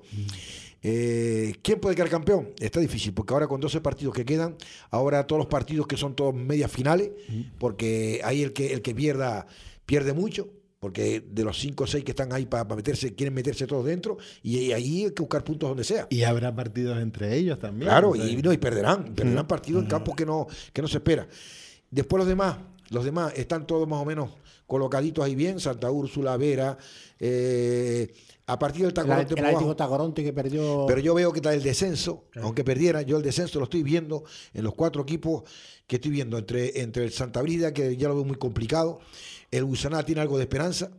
Eh, ¿Quién puede quedar campeón? Está difícil, porque ahora con doce partidos que quedan, ahora todos los partidos que son todos medias finales, porque ahí el que el que pierda, pierde mucho, porque de los cinco o seis que están ahí para meterse, quieren meterse todos dentro, y, y ahí hay que buscar puntos donde sea. Y habrá partidos entre ellos también. Claro, o sea, y, no, y perderán, perderán Mm. partidos en campos que no, que no se espera. Después los demás, los demás están todos más o menos colocaditos ahí bien, Santa Úrsula, Vera, eh, a partir del El, Tacoronte el por Atlético abajo. Tacoronte que perdió. Pero yo veo que está el descenso, aunque perdiera, yo el descenso lo estoy viendo en los cuatro equipos que estoy viendo, entre, entre el Santa Brida, que ya lo veo muy complicado, el Busaná tiene algo de esperanza,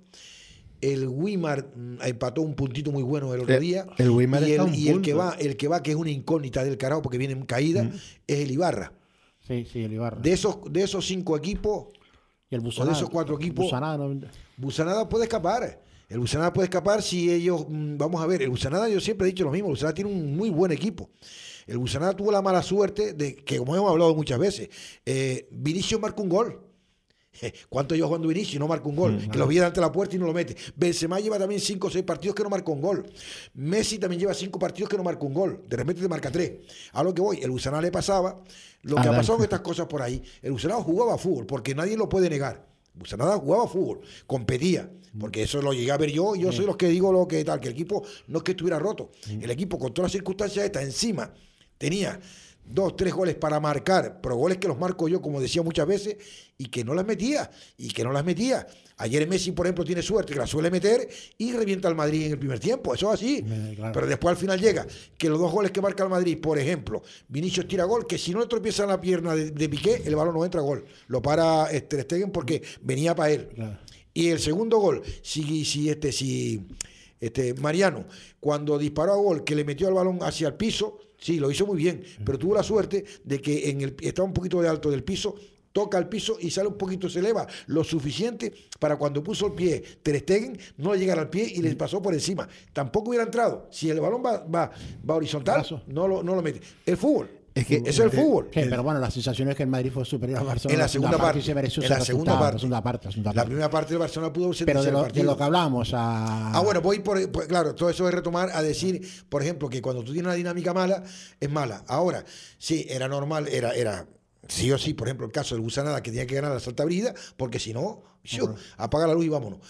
el Weimar mm, empató un puntito muy bueno el otro El- día, el Weimar y, está a el, un y el que punto. va, el que va, que es una incógnita del carajo porque viene en caída, Mm. es el Ibarra. Sí, sí, el Ibarra. De esos, de esos cinco equipos, y el o Busanada. de esos cuatro equipos, Busanada no- Busanada puede escapar. El Busanada puede escapar si ellos, mm, vamos a ver, el Busanada yo siempre he dicho lo mismo, el Busanada tiene un muy buen equipo. El Busanada tuvo la mala suerte de que, como hemos hablado muchas veces, eh, Vinicius marcó un gol. ¿Cuánto lleva jugando Vinicius y no marca un gol? Mm, que lo viera ante la puerta y no lo mete. Benzema lleva también cinco o seis partidos que no marca un gol. Messi también lleva cinco partidos que no marca un gol. De repente te marca tres. A lo que voy, el Busanada le pasaba lo que Ah, ha dale. pasado con estas cosas por ahí. El Busanada jugaba fútbol, porque nadie lo puede negar. Busanada jugaba fútbol, competía, porque eso lo llegué a ver yo, yo soy los que digo lo que tal, que el equipo no es que estuviera roto, el equipo con todas las circunstancias estas encima tenía dos, tres goles para marcar, pero goles que los marco yo, como decía muchas veces, y que no las metía, y que no las metía. Ayer Messi, por ejemplo, tiene suerte, que la suele meter y revienta al Madrid en el primer tiempo, eso es así. Eh, claro. Pero después al final llega que los dos goles que marca el Madrid, por ejemplo, Vinicius tira gol, que si no le tropieza en la pierna de, de Piqué, el balón no entra a gol. Lo para este, Ter Stegen porque venía para él. Claro. Y el segundo gol, si, si este, si este Mariano, cuando disparó a gol, que le metió el balón hacia el piso, sí, lo hizo muy bien, pero tuvo la suerte de que en el, estaba un poquito de alto del piso, toca el piso y sale un poquito, se eleva lo suficiente para cuando puso el pie Ter Stegen no le llegara al pie y le pasó por encima. Tampoco hubiera entrado. Si el balón va, va, va horizontal, Brazo. no lo, no lo mete. El fútbol. Es que- Eso es el fútbol. Sí, pero bueno, la sensación es que el Madrid fue superior al Barcelona. En la segunda parte. y se mereció En ese la segunda resultado, parte. La segunda parte. la segunda La parte. primera parte del Barcelona pudo ser Pero de lo, de partido. lo que hablábamos a... Ah, bueno, voy por, por- claro, todo eso es retomar a decir, por ejemplo, que cuando tú tienes una dinámica mala, es mala. Ahora, sí, era normal, era, era sí o sí, por ejemplo, el caso del Busanada, que tenía que ganar la Santa Brida, porque si no, ¡shiu! Apaga la luz y vámonos.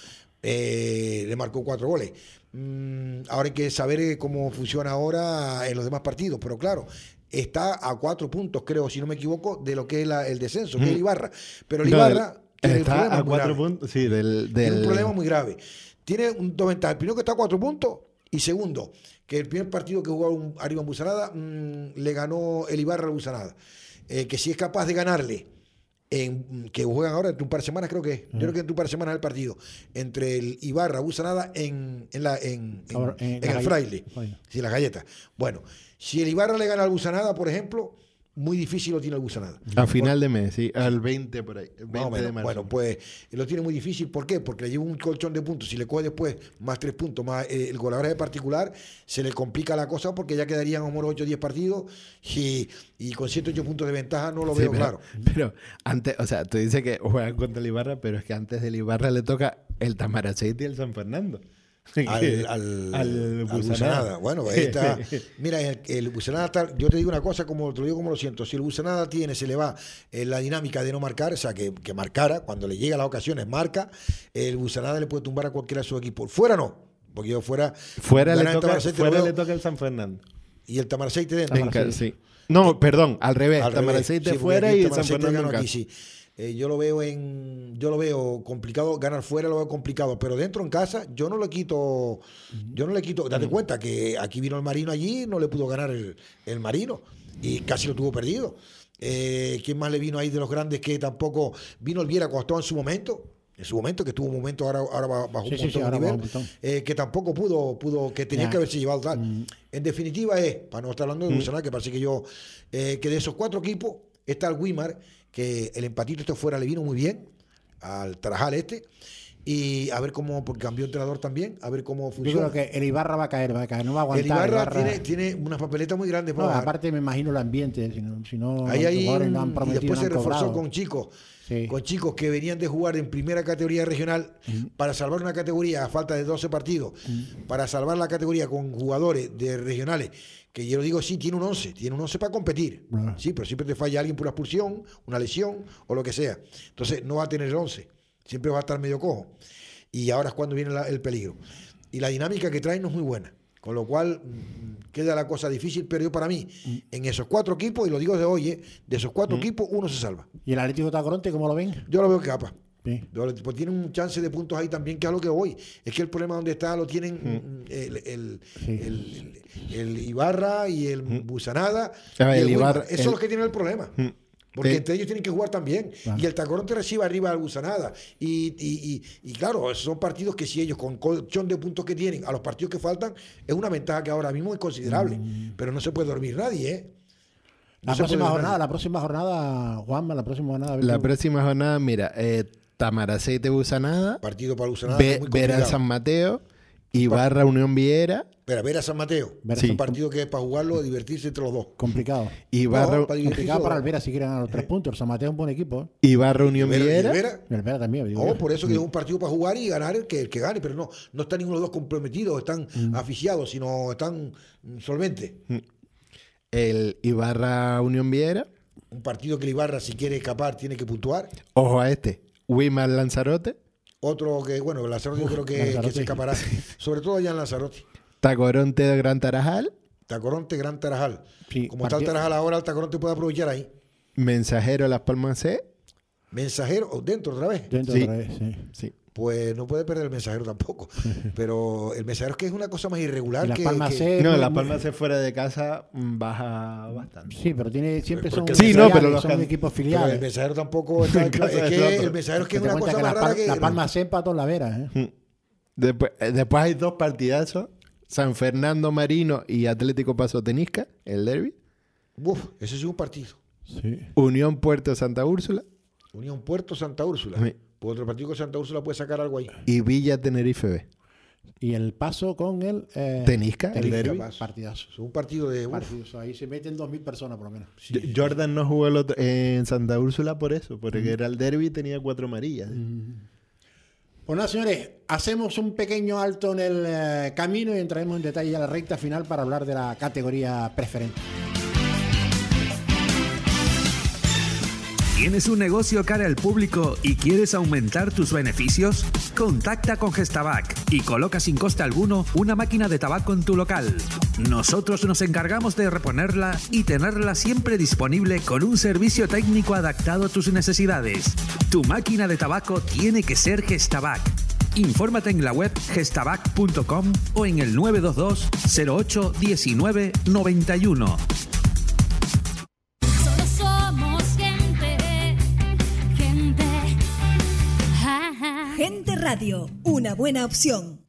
Eh, le marcó cuatro goles. Mm, ahora hay que saber eh, cómo funciona ahora en los demás partidos, pero claro, está a cuatro puntos, creo, si no me equivoco, de lo que es la- el descenso, que es el Ibarra. Pero el No, Ibarra tiene el está problema a muy cuatro grave. puntos, sí, del... Tiene un del- problema muy grave. Tiene un, dos ventajas. Primero que está a cuatro puntos y segundo, que el primer partido que jugó un, arriba en Busanada mmm, le ganó el Ibarra al Busanada. Eh, que si es capaz de ganarle en, que juegan ahora entre un par de semanas, creo que es. Yo creo que entre un par de semanas el partido entre el Ibarra Busanada en, en, la, en, en, Ahora, en, en el Fraile. Sí, las galletas. Bueno, si el Ibarra le gana al Busanada, por ejemplo, muy difícil lo tiene el Busanada. A final de mes, sí, al veinte por ahí. El veinte de marzo. Bueno, pues lo tiene muy difícil. ¿Por qué? Porque le lleva un colchón de puntos. Si le coge después más tres puntos, más eh, el golaveraje particular, se le complica la cosa porque ya quedarían como ocho o diez partidos y, y con siete o ocho puntos de ventaja no lo Sí, veo pero, claro. Pero antes, o sea, tú dices que juegan contra el Ibarra, pero es que antes del Ibarra le toca el Tamaraceite y el San Fernando. Al, al, al al Busanada. Busanada. Bueno, ahí está. Mira, el, el Busanada está, yo te digo una cosa, como te lo digo como lo siento. Si el Busanada tiene, se le va eh, la dinámica de no marcar, o sea, que, que marcara, cuando le llega las ocasiones, marca, el Busanada le puede tumbar a cualquiera de sus equipos. Fuera no, porque yo fuera. Fuera, le gana el toca, Tamaraceite, fuera lo le veo, toca el San Fernando. y el Tamaraceite dentro. En ca- sí. No, perdón, al revés. Al Tamaraceite revés. Sí, fuera porque aquí y el San Tamaraceite Fernando en gana aquí, casa. sí. Eh, yo lo veo en yo lo veo complicado, ganar fuera lo veo complicado, pero dentro en casa yo no le quito, yo no le quito, date cuenta que aquí vino el Marino allí, no le pudo ganar el, el Marino y casi lo tuvo perdido. Eh, ¿Quién más le vino ahí de los grandes que tampoco vino el Viera cuando estaba en su momento? En su momento, que tuvo un momento, ahora, ahora bajó Sí, un sí, montón sí, de ahora nivel, baja un montón. eh, que tampoco pudo, pudo que tenía Ya. que haberse llevado tal. Mm. En definitiva es, para no estar hablando de Mm. Busanada, que parece que yo, eh, que de esos cuatro equipos está el Wimar, que el empatito este fuera le vino muy bien, al Tarajal este, y a ver cómo, porque cambió entrenador también, a ver cómo Yo funciona. creo que el Ibarra va a caer, va a caer, no va a el aguantar. Ibarra, tiene, tiene unas papeletas muy grandes para No, bajar. aparte me imagino el ambiente, si no, si no Ahí los hay jugadores un- no han y prometido, después no se han reforzó cobrado. con chicos, Sí. con chicos que venían de jugar en primera categoría regional para salvar una categoría a falta de doce partidos, para salvar la categoría con jugadores de regionales, que yo digo, sí, tiene un once, tiene un once para competir, Ah. sí, pero siempre te falla alguien por una expulsión, una lesión o lo que sea. Entonces no va a tener el once, siempre va a estar medio cojo. Y ahora es cuando viene la- el peligro. Y la dinámica que trae no es muy buena. Con lo cual mm, queda la cosa difícil, pero yo para mí, en esos cuatro equipos, y lo digo de hoy, eh, de esos cuatro equipos, uno se salva. ¿Y el Atlético Tacoronte cómo lo ven? Yo lo veo que capa. Sí. Yo- Pues tienen un chance de puntos ahí también, que es a lo que voy. Es que el problema donde está lo tienen mm, el, el, Sí. el- el- el Ibarra y el Busanada. Ah, y el el Ibarra- Wimar. Eso el- es lo que tiene el problema. Mm. Porque Sí. entre ellos tienen que jugar también. Claro. Y el Tacoronte recibe arriba al Busanada. Y, y, y, y claro, esos son partidos que si ellos con colchón de puntos que tienen a los partidos que faltan, es una ventaja que ahora mismo es considerable. Mm. Pero no se puede dormir nadie, ¿eh? No La se próxima puede dormir jornada, nadie. la próxima jornada, Juanma, la próxima jornada. a ver La tú. próxima jornada, mira, eh, Tamaraceite Busanada, Partido para Busanada. Ve- es muy Vera complicado. San Mateo, Ibarra Unión Viera, Espera, ver a San Mateo. Vera Es un San- partido que es para jugarlo, divertirse entre los dos. Complicado. Ibarra, No, para divertirse Complicado los para dos. el Vera si quieren a los tres puntos. El San Mateo es un buen equipo. ¿eh? Ibarra Unión Vera- y Viera, Vera- Y el Vera también. digo No, yo. por eso que es un partido para jugar y ganar el que, el que gane, pero no, no están ninguno de los dos comprometidos, están aficiados, sino están mm, solventes. el Ibarra Unión Viera, Un partido que el Ibarra, si quiere escapar, tiene que puntuar. ojo a este, Wimar Lanzarote, Otro que, bueno, el Lanzarote yo creo que, Lanzarote. que se escapará, sobre todo allá en Lanzarote. Tacoronte de Gran Tarajal, Tacoronte, Gran Tarajal. Sí, Como está el partido- Tarajal ahora, el Tacoronte puede aprovechar ahí. Mensajero Las Palmas C, Mensajero, o dentro otra vez. Dentro Sí. otra vez, sí. sí. Pues no puede perder el Mensajero tampoco. Pero el Mensajero es que es una cosa más irregular Y Las que... Palmas que- C, No, muy- Las muy- Palmas C fuera de casa mm, baja bastante. Sí, pero tiene, siempre son, Porque- Sí, no, filiales, pero los son can- equipos Pero filiales. el Mensajero tampoco está... En casa es de que otro. el Mensajero es que es Te una cuenta cosa que más la, rara Pal- que... la Palma C empató en la Vera. ¿eh? Después, eh, después hay dos partidazos, San Fernando Marino y Atlético Paso Tenisca, el derbi, Uf, ese es un partido. Sí. Unión Puerto Santa Úrsula Unión Puerto, Santa Úrsula. Sí. Pues otro partido con Santa Úrsula puede sacar algo ahí. y Villa Tenerife B. Y el paso con el... Eh, Tenisca, el Tenisca, derbi. Paso. Partidazo. Es un partido de... uf, Partidazo. Ahí se meten dos mil personas por lo menos. Jo- Jordan no jugó el otro- en Santa Úrsula por eso, porque era el derbi y tenía cuatro amarillas. Pues nada, señores, hacemos un pequeño alto en el eh, camino y entraremos en detalle a la recta final para hablar de la categoría preferente. ¿Tienes un negocio cara al público y quieres aumentar tus beneficios? Contacta con Gestabac y coloca sin coste alguno una máquina de tabaco en tu local. Nosotros nos encargamos de reponerla y tenerla siempre disponible con un servicio técnico adaptado a tus necesidades. Tu máquina de tabaco tiene que ser Gestabac. Infórmate en la web gestabac punto com o en el nueve dos dos cero ocho diecinueve noventa y uno. Solo somos gente Radio, una buena opción.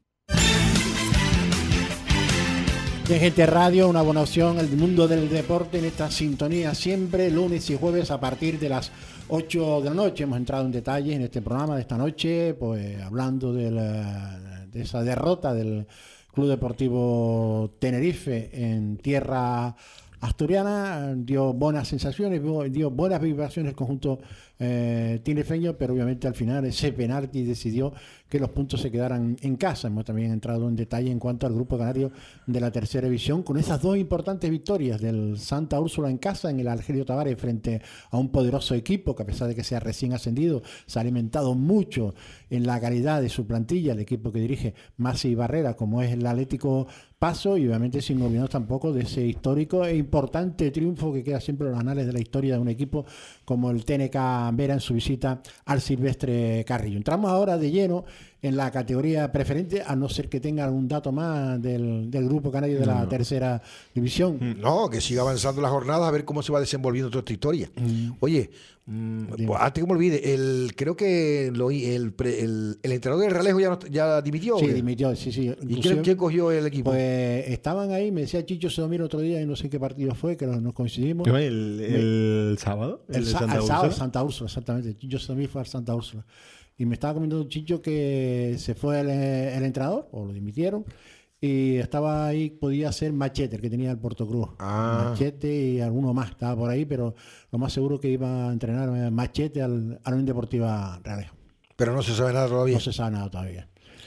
De Gente Radio, una buena opción, el mundo del deporte en esta sintonía siempre, lunes y jueves a partir de las ocho de la noche. Hemos entrado en detalles en este programa de esta noche, pues hablando de, la, de esa derrota del Club Deportivo Tenerife en tierra asturiana. Dio buenas sensaciones, dio buenas vibraciones el conjunto eh, tinerfeño, pero obviamente al final ese penalti decidió que los puntos se quedaran en casa. Hemos también entrado en detalle en cuanto al grupo canario de la tercera división, con esas dos importantes victorias del Santa Úrsula en casa, en el Argelio Tavares, frente a un poderoso equipo que, a pesar de que sea recién ascendido, se ha alimentado mucho en la calidad de su plantilla, el equipo que dirige Masi Barrera, como es el Atlético Paso, y obviamente sin olvidarnos tampoco de ese histórico e importante triunfo que queda siempre en los anales de la historia de un equipo como el T N K Vera en su visita al Silvestre Carrillo. Entramos ahora de lleno en la categoría preferente, a no ser que tenga algún dato más del, del grupo canario de la no. tercera división. No, que siga avanzando la jornada a ver cómo se va desenvolviendo toda esta historia. Mm. Oye, mm, pues antes que me olvide, el, creo que lo, el, el, el entrenador del Ralejo ya, no, ya dimitió. Sí, dimitió, sí, sí. ¿Y quién, quién cogió el equipo? Pues estaban ahí, me decía Chicho Sedomir otro día, y no sé qué partido fue, que nos, nos coincidimos. ¿El, el, el sábado? El, el, de Santa el sábado, Santa Úrsula, exactamente. Chicho Sedomir fue al Santa Úrsula. Y me estaba comentando Chicho que se fue el, el entrenador, o lo dimitieron, y estaba ahí, podía ser Machete, el que tenía el Portocruz. Ah. Machete y alguno más estaba por ahí, pero lo más seguro que iba a entrenar Machete al, a la Unión Deportiva Realejo. Pero no se sabe nada todavía. No se sabe nada todavía.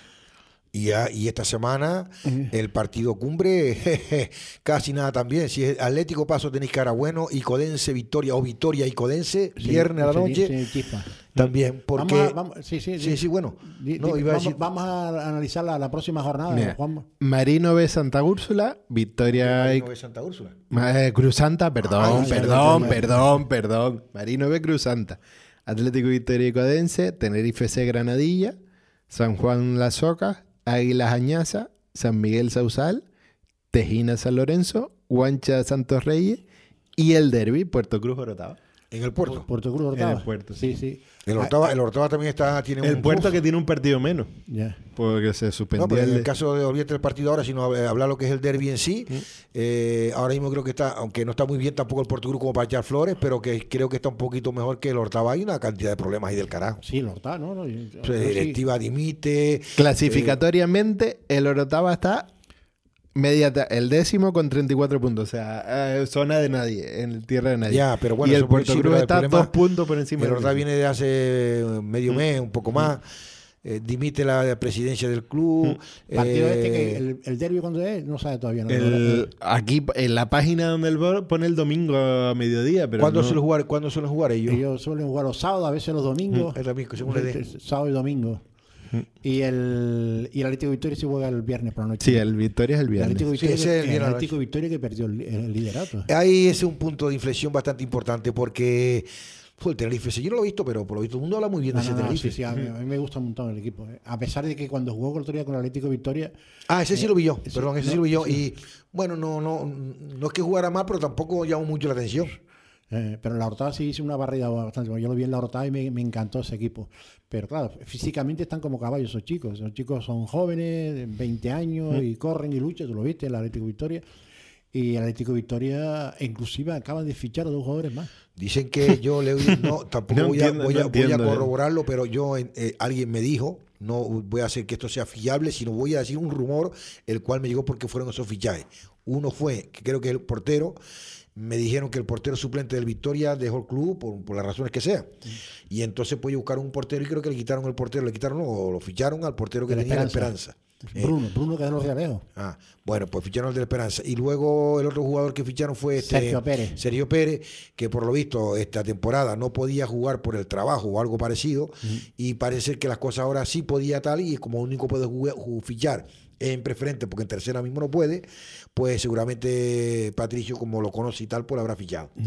Y, ya, y esta semana uh-huh. el partido cumbre, jeje, casi nada también. Si es Atlético Paso tenéis cara bueno, Icodense Victoria o Victoria Icodense, sí, viernes a la noche. Sí, también, porque... Vamos a, vamos, sí, sí, sí, sí, sí, bueno. Di, no, di, iba vamos, a decir... vamos a analizar la, la próxima jornada. Mira, Juan. Marino B Santa Úrsula, Victoria... Marino B Santa Úrsula. Eh, Cruz Santa, perdón, ah, perdón, ya, perdón, ya. perdón. Marino B Cruz Santa. Atlético Victoria Icodense, Tenerife C Granadilla, San Juan Las Ocas, Águilas Añaza, San Miguel Sausal, Tejina San Lorenzo, Huancha Santos Reyes y el derbi Puerto Cruz Orotava. En el puerto. Puerto Cruz Orotava. En el puerto, sí, sí. El Orotava, el Orotava también está, tiene el un puerto uf. que tiene un partido menos. Ya. Yeah. Porque se suspendió. No, pero el en el de... caso de olvídate del partido ahora, sino hablar lo que es el derbi en sí. Mm. Eh, ahora mismo creo que está, aunque no está muy bien tampoco el Puerto Cruz como para echar flores, pero que creo que está un poquito mejor que el Orotava. Hay una cantidad de problemas ahí del carajo. Sí, el Orotava, no, no. Yo, o sea, la directiva sí. dimite. Clasificatoriamente, eh, el Orotava está media el décimo con treinta y cuatro puntos, o sea, eh, zona de nadie, en tierra de nadie. Ya, pero bueno, y el Puerto Cruz está problema, dos puntos por encima. El Orotava viene de hace medio mm. mes, un poco más. Eh, dimite la presidencia del club. Mm. Partido eh, este que el, el derbi cuando es, no sabe todavía. No, el, aquí en la página donde el pone el domingo a mediodía, pero ¿Cuándo no... suelen jugar? ¿Cuándo suelen jugar ellos? Ellos suelen jugar los sábados, a veces los domingos. Mm. El domingo, según le dé. Sábado y domingo. Y el, y el Atlético Victoria se juega el viernes por la noche. Sí, el Victoria es el viernes. El Atlético Victoria, sí, el, el, el Atlético Victoria que perdió el, el liderato. Ahí es un punto de inflexión bastante importante porque fue el Tenerife. Yo no lo he visto, pero por lo visto todo el mundo habla muy bien no, de ese no, no, Tenerife. Sí, sí, a mí, a mí me gusta un montón el equipo. Eh. A pesar de que cuando jugó el otro día con el Atlético Victoria... Ah, ese sí eh, lo vi yo. Ese, Perdón, ese no, sí lo vi yo. Sí. Y bueno, no, no, no es que jugara mal, pero tampoco llamó mucho la atención. Eh, pero en la Orotava sí hizo una barrida bastante. Yo lo vi en la Orotava y me, me encantó ese equipo. Pero claro, físicamente están como caballos esos chicos. Esos chicos son jóvenes, de veinte años, mm. y corren y luchan. Tú lo viste, el Atlético Victoria. Y el Atlético Victoria, inclusive, acaban de fichar a dos jugadores más. Dicen que yo le no, tampoco no voy, entiendo, a, voy, no a, entiendo, voy a corroborarlo, eh. pero yo eh, alguien me dijo, no voy a hacer que esto sea fiable, sino voy a decir un rumor, el cual me llegó porque fueron esos fichajes. Uno fue, que creo que es el portero. Me dijeron que el portero suplente del Victoria dejó el club por, por las razones que sea. Mm. Y entonces pues buscaron un portero y creo que le quitaron el portero, le quitaron no, o lo ficharon al portero que de tenía la Esperanza. Esperanza. Bruno, eh. Bruno que es de los Realejos. Ah, bueno, pues ficharon el de la Esperanza. Y luego el otro jugador que ficharon fue este, Sergio Pérez. Sergio Pérez, que por lo visto esta temporada no podía jugar por el trabajo o algo parecido. Mm. Y parece ser que las cosas ahora sí podía tal, y como único puede jugar, fichar en preferente, porque en tercera mismo no puede, pues seguramente Patricio, como lo conoce y tal, pues lo habrá fichado. Mm.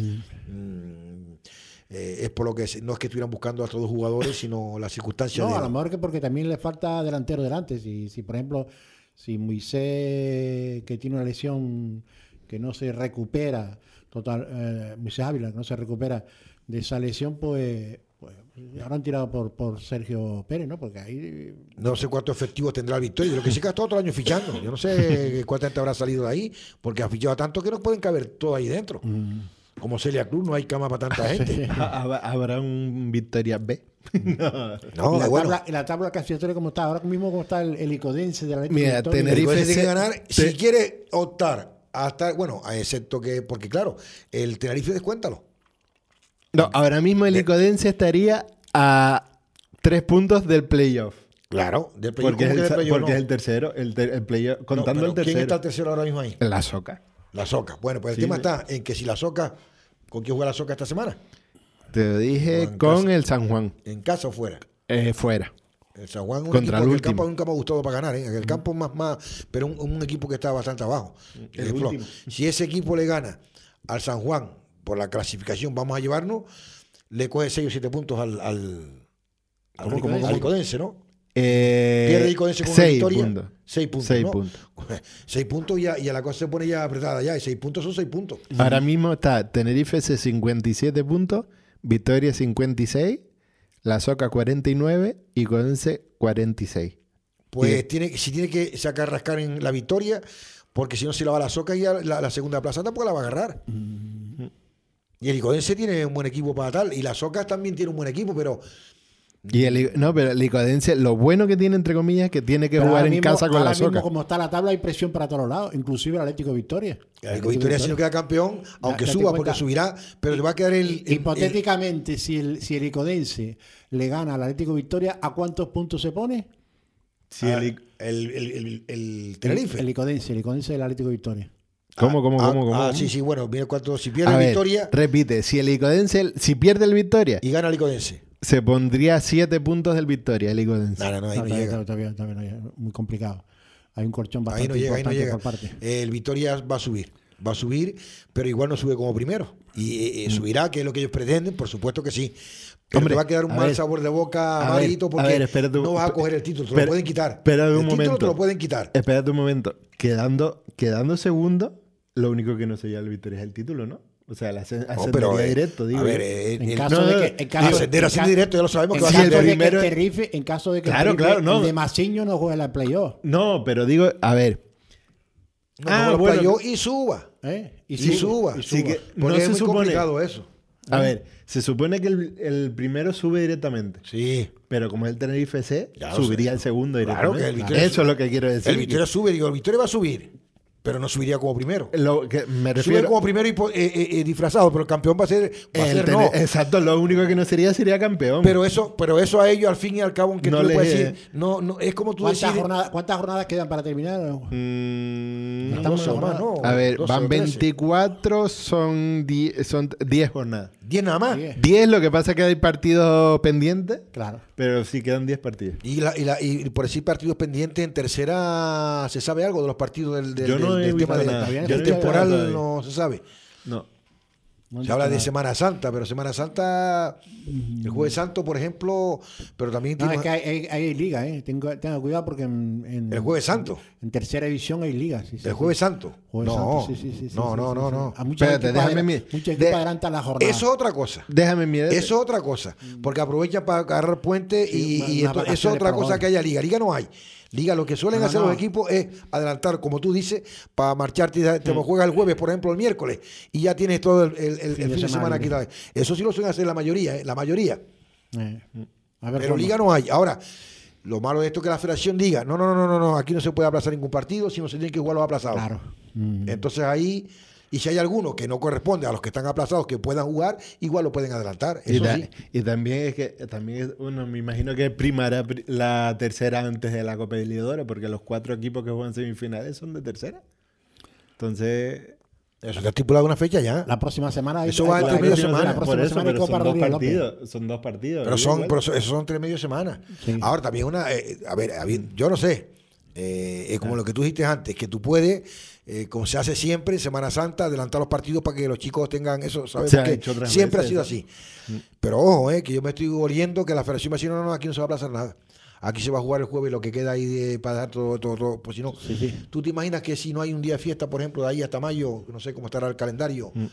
Mm, eh, es por lo que es, no es que estuvieran buscando a todos los jugadores, sino las circunstancias. No, de a lo mejor que porque también le falta delantero delante. Si, si por ejemplo, si Moisés, que tiene una lesión que no se recupera, total, eh, Moisés Ávila, que no se recupera de esa lesión, pues Pues ahora han tirado por, por Sergio Pérez, ¿no? Porque ahí... No sé cuántos efectivos tendrá el Victoria. Lo que sí que ha estado todo el año fichando. Yo no sé cuánta gente habrá salido de ahí, porque ha fichado tanto que no pueden caber todo ahí dentro. Mm. Como Celia Cruz, no hay cama para tanta gente. ¿Habrá un Victoria B? no, no la, bueno. tabla, la tabla clasificatoria como está, ahora mismo como está el, el Icodense de la Atlético Mira, Victoria. Tenerife tiene se, que ganar te, si quiere optar a estar, bueno, excepto que, porque claro, el Tenerife descuéntalo. No, ahora mismo el Icodense estaría a tres puntos del playoff. Claro, del playoff. Porque, es el, play porque no? es el tercero, el, ter, el playoff, contando no, el tercero. ¿Quién está el tercero ahora mismo ahí? La Soca. La Soca. Bueno, pues el sí, tema sí. está en que si la Soca, ¿con quién juega la Soca esta semana? Te lo dije con casa. el San Juan. ¿En casa o fuera? Eh, fuera. El San Juan, un contra equipo el que último. El campo nunca me ha gustado para ganar, ¿eh? El mm. campo más, más, pero un, un equipo que está bastante abajo. El eh, último. Si ese equipo le gana al San Juan por la clasificación, vamos a llevarnos, le coge seis o siete puntos al, al, al, ¿cómo, cómo, al Icodense, ¿no? Eh, Pierde Icodense con seis una victoria. Puntos. Seis puntos. Seis ¿no? puntos. Seis puntos y ya, y ya la cosa se pone ya apretada ya. Y seis puntos son seis puntos. Ahora mismo está Tenerife cincuenta y siete puntos, Victoria cincuenta y seis, La Soca cuarenta y nueve y Icodense cuarenta y seis. Pues y, tiene, si tiene que sacar rascar en la victoria, porque si no se la va a la Soca y ya la, la segunda plaza tampoco la va a agarrar. Mm-hmm. Y el Icodense tiene un buen equipo para tal, y la Soca también tiene un buen equipo, pero... Y el, no, pero el Icodense, lo bueno que tiene, entre comillas, es que tiene que pero jugar en mismo, casa con ahora la Soca. Mismo, como está la tabla, hay presión para todos los lados, inclusive el Atlético Victoria. El Atlético Victoria, si no queda campeón, aunque suba, porque subirá, pero le va a quedar el... el hipotéticamente, el, si, el, si el Icodense le gana al Atlético Victoria, ¿a cuántos puntos se pone? Si ah, el, el, el, el, el Tenerife. El, el Icodense, el Icodense del Atlético Victoria. ¿Cómo, cómo, ah, cómo, cómo? Ah, sí, sí, bueno, mira cuánto, si pierde a el ver, Victoria... Repite, si el Icodense, si pierde el Victoria... Y gana el Icodense. Se pondría siete puntos del Victoria, el Icodense. No, no, no, ahí no, no llega. Todavía, todavía no llega. Muy complicado. Hay un colchón bastante ahí no llega, importante ahí no llega. por parte. El Victoria va a subir. Va a subir, pero igual no sube como primero. Y eh, mm. subirá, que es lo que ellos pretenden, por supuesto que sí. Pero Hombre, te va a quedar un mal ver, sabor de boca, amarguito, porque ver, tu, no vas a coger el título, te espera, lo pueden quitar. Espera el un título momento. te lo pueden quitar. Espérate un momento. Quedando, quedando segundo, lo único que no se lleva el Victoria es el título, ¿no? O sea, la ascendería no, pero, eh, directo, digo. A ver, eh, en el, caso no, de que... En caso, ascender así en directo, ya lo sabemos que va a ser ser el primero. Que Terrife, en caso de que claro, el, Terrife, claro, no. el de Masiño no juegue la playoff. No, pero digo, a ver... No, ah, no bueno, playoff y suba. ¿Eh? Y, y sí, suba. Y sí que porque no es se muy supone, complicado eso. A ver, se supone que el, el primero sube directamente. Sí. Pero como es el Tenerife C, subiría el segundo directamente. Claro que el Victoria Eso sube. Es lo que quiero decir. El Victoria sube, digo, el Victoria va a subir. Pero no subiría como primero. Lo que me refiero, sube como primero y, eh, eh, eh, disfrazado, pero el campeón va a ser, va a ser ten, no. Exacto, lo único que no sería sería campeón. Pero eso, pero eso a ellos al fin y al cabo, aunque no tú le le puedes decir, no, no, es como tú ¿Cuántas decides. Jornadas, ¿Cuántas jornadas quedan para terminar? Mm, no, doce o más, ¿no? A ver, doce van veinticuatro, son diez, son diez jornadas. ¿diez nada más? diez, lo que pasa es que hay partidos pendientes. Claro. Pero sí quedan diez partidos. Y, la, y, la, y por decir partidos pendientes, en tercera, ¿se sabe algo de los partidos del, del, Yo no del, del tema nada. del, Yo del no temporal? No se sabe. No. No se habla de nada. Semana Santa, pero Semana Santa, el Jueves Santo, por ejemplo, pero también... No, tiene... es que hay, hay, hay liga, ¿eh? Tengo, tenga cuidado porque en, en... ¿El Jueves Santo? En, en tercera división hay liga, sí, sí, ¿El Jueves sí. Santo? Jueves no, Santo, sí, sí, sí, sí, no, sí, no, sí, no, sí. no. A muchos Espérate, equipos, déjame adelan- mi- muchos equipos de- adelantan la jornada. Eso es otra cosa. Déjame mirar. Eso es otra cosa, porque aprovechan para agarrar puente Sí, y, una- y una esto- eso es vacaciones otra por cosa favor. que haya liga. Liga no hay. Liga, lo que suelen No, hacer no. los equipos es adelantar, como tú dices, para marcharte. Te, te juegas el jueves, por ejemplo, el miércoles, y ya tienes todo el, el- el- el fin de semana libre. quitado. Eso sí lo suelen hacer la mayoría, ¿eh? La mayoría. Eh, a ver Pero cómo. liga no hay. Ahora, lo malo de esto es que la federación diga, no, no, no, no, no, aquí no se puede aplazar ningún partido, sino se tiene que jugar los aplazados. Claro. Mm. Entonces ahí, y si hay alguno que no corresponde a los que están aplazados que puedan jugar, igual lo pueden adelantar. Y, Eso ta- sí. y también es que también es- uno me imagino que primará pri- la tercera antes de la Copa de Libertadores, porque los cuatro equipos que juegan semifinales son de tercera. Entonces, Eso está estipulado una fecha ya. La próxima semana hay, Eso va hay- entre hay- medio la semana. próxima por eso, semana hay pero Copa son dos Rodríguez López. partidos, son dos partidos. Pero ¿eh? son, Igual. pero eso eso son entre medio semana. Sí. Ahora también una, eh, a ver, a ver, yo no sé, eh, es como lo que tú dijiste antes, que tú puedes, eh, como se hace siempre en Semana Santa, adelantar los partidos para que los chicos tengan eso, ¿sabes? Se ha Porque hecho otras siempre veces ha sido eso. así. Pero ojo, eh, que yo me estoy oliendo que la federación me dice, no, no, no, aquí no se va a aplazar nada. Aquí se va a jugar el jueves lo que queda ahí de, para dar todo, todo, todo. Pues si no, Sí, sí. tú te imaginas que si no hay un día de fiesta, por ejemplo, de ahí hasta mayo, no sé cómo estará el calendario,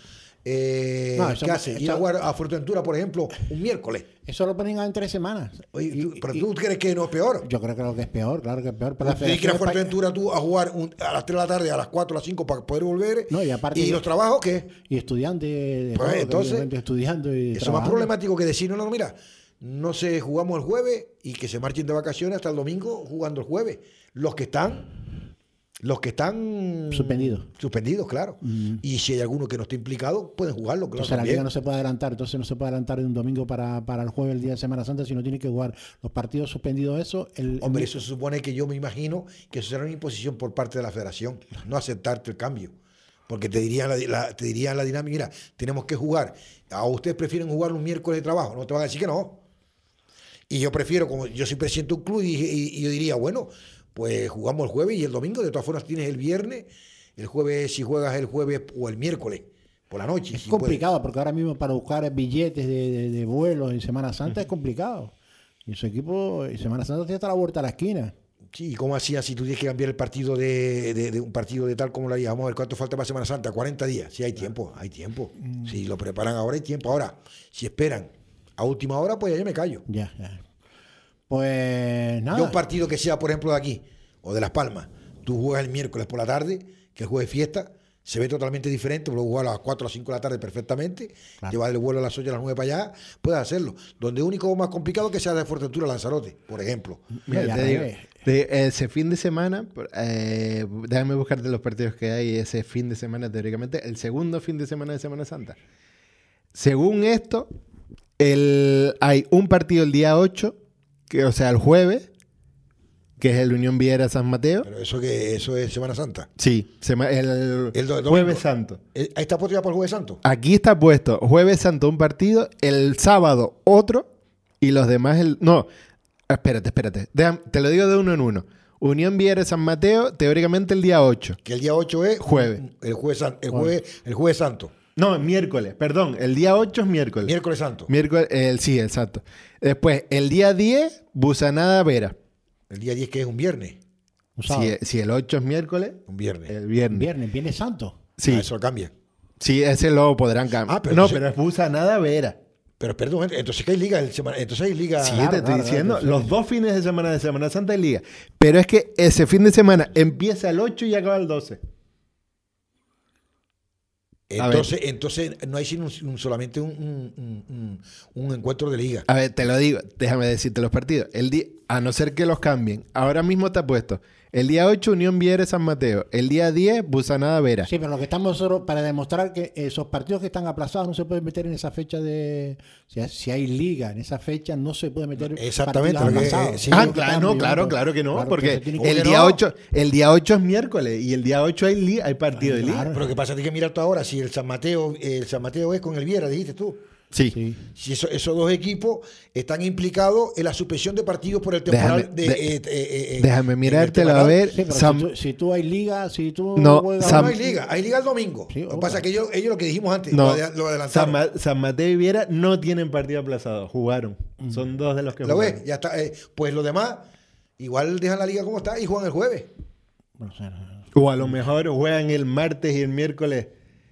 eh, No, eso- ¿qué hace? Ir eso- a jugar a Fuerteventura, por ejemplo, un miércoles. Eso lo ponen en tres semanas. Oye, Y- tú- pero y- tú crees que no es peor. Yo creo que lo que es peor, claro que es peor. Pero la Tienes que ir Federación a Espa- Fuerteventura tú a jugar un- a las tres de la tarde, a las cuatro, a las cinco para poder volver. No, y aparte ¿Y que- los trabajos qué? y estudiantes de Pues, todo, entonces, evidentemente estudiando y Eso es más trabajando. problemático que decir, no, no, mira, no se jugamos el jueves y que se marchen de vacaciones hasta el domingo jugando el jueves. Los que están, los que están Suspendidos. suspendidos, claro. Y si hay alguno que no esté implicado, pueden jugarlo, claro. Entonces la también. liga no se puede adelantar, entonces no se puede adelantar de un domingo para, para el jueves, el día de Semana Santa, sino tiene que jugar los partidos suspendidos, eso. El, Hombre, el- eso se supone que yo me imagino que eso será una imposición por parte de la federación, no aceptarte el cambio. Porque te dirían la, la- te dirían la dinámica, mira, tenemos que jugar. ¿A ustedes prefieren jugar un miércoles de trabajo? No te van a decir que no. Y yo prefiero, como yo soy presidente de un club, y, y- y yo diría, bueno, pues jugamos el jueves y el domingo, de todas formas tienes el viernes, el jueves si juegas el jueves o el miércoles, por la noche. es si complicado, porque ahora mismo para buscar billetes de, de, de vuelos en Semana Santa es complicado. Y su equipo, en Semana Santa tiene hasta la vuelta a la esquina. Sí, ¿y cómo hacías si tú tienes que cambiar el partido de, de- de un partido de tal como lo harías? Vamos a ver cuánto falta para Semana Santa, cuarenta días. Sí, hay tiempo, hay tiempo. Si lo preparan ahora, hay tiempo. Ahora, si esperan a última hora, pues ya yo me callo. Ya, ya. Pues nada. Yo un partido que sea, por ejemplo, de aquí o de Las Palmas, tú juegas el miércoles por la tarde, que el jueves fiesta, se ve totalmente diferente, puedes jugar a las cuatro o las cinco de la tarde perfectamente, Claro. llevar el vuelo a las ocho, a las nueve para allá, puedes hacerlo. Donde único más complicado que sea de Fuerteventura a Lanzarote, por ejemplo. Mira, Ya, te al digo, revés. de ese fin de semana, eh, déjame buscarte los partidos que hay ese fin de semana, teóricamente, el segundo fin de semana de Semana Santa. Según esto, el, hay un partido el día ocho, que, o sea, el jueves, que es el Unión Viera San Mateo. Pero eso que eso es Semana Santa. Sí, sema- el, El do- domingo. Jueves Santo. Eh, Ahí está puesto ya para el Jueves Santo. Aquí está puesto Jueves Santo un partido, el sábado otro y los demás el... No, espérate, espérate. Déjame- te lo digo de uno en uno. Unión Viera San Mateo, teóricamente el día ocho. Que el día ocho es Jueves. El jueves, san- el jueves, el jueves santo. No, miércoles, perdón. El día ocho es miércoles. Miércoles santo. Miércoles, el, sí, exacto. Después, el día diez, Busanada Vera. El día diez que es un viernes. Un sábado. Si, si el ocho es miércoles, Un viernes. el viernes. Viernes, Viernes Santo. Sí, Ah, eso cambia. sí, ese lo podrán cambiar. Ah, pero no, entonces- pero es Busanada Vera. Pero perdón, entonces que hay liga el semana, entonces hay liga. Sí, Claro, te estoy claro, diciendo. claro, los dos fines de semana de Semana Santa hay liga. Pero es que ese fin de semana empieza el ocho y acaba el doce. A Entonces, entonces no hay sino un- un- solamente un, un- un- un- un encuentro de liga. A ver, te lo digo, déjame decirte los partidos. El día, a no ser que los cambien, ahora mismo está puesto. El día ocho, Unión Viera San Mateo. El día diez, Busanada Vera. Sí, pero lo que estamos nosotros para demostrar que esos partidos que están aplazados no se pueden meter en esa fecha de. Si hay, si hay liga en esa fecha, no se puede meter. Exactamente, partidos lo que- aplazados. sí. Ah, Lo que claro, están no, viendo. claro, claro que no, Claro, porque entonces tiene que- el ¿Cómo que día, no? ocho, el día ocho es miércoles y el día ocho hay, li- hay partido de liga. Claro. Pero que pasa, tienes que mirar tú ahora si el San Mateo, el San Mateo es con el Viera, dijiste tú. Sí. Sí. Si eso- esos dos equipos están implicados en la suspensión de partidos por el temporal Déjame- de, de- eh, eh, eh, déjame en el mirártelo a temporal. ver. Sí, pero Sam- si, tú, si tú hay liga, si tú No, juegas- No, Sam- no hay liga, hay liga el domingo. Sí, lo que opa. pasa es que ellos, ellos lo que dijimos antes, No, lo, ade- lo San, adelantaron. Ma- San Mateo y Viera no tienen partido aplazado, jugaron. Son dos de los que ¿Lo jugaron. ves? Ya está. eh, pues los demás, igual dejan la liga como está y juegan el jueves. No sé, no, no. O a lo mejor juegan el martes y el miércoles.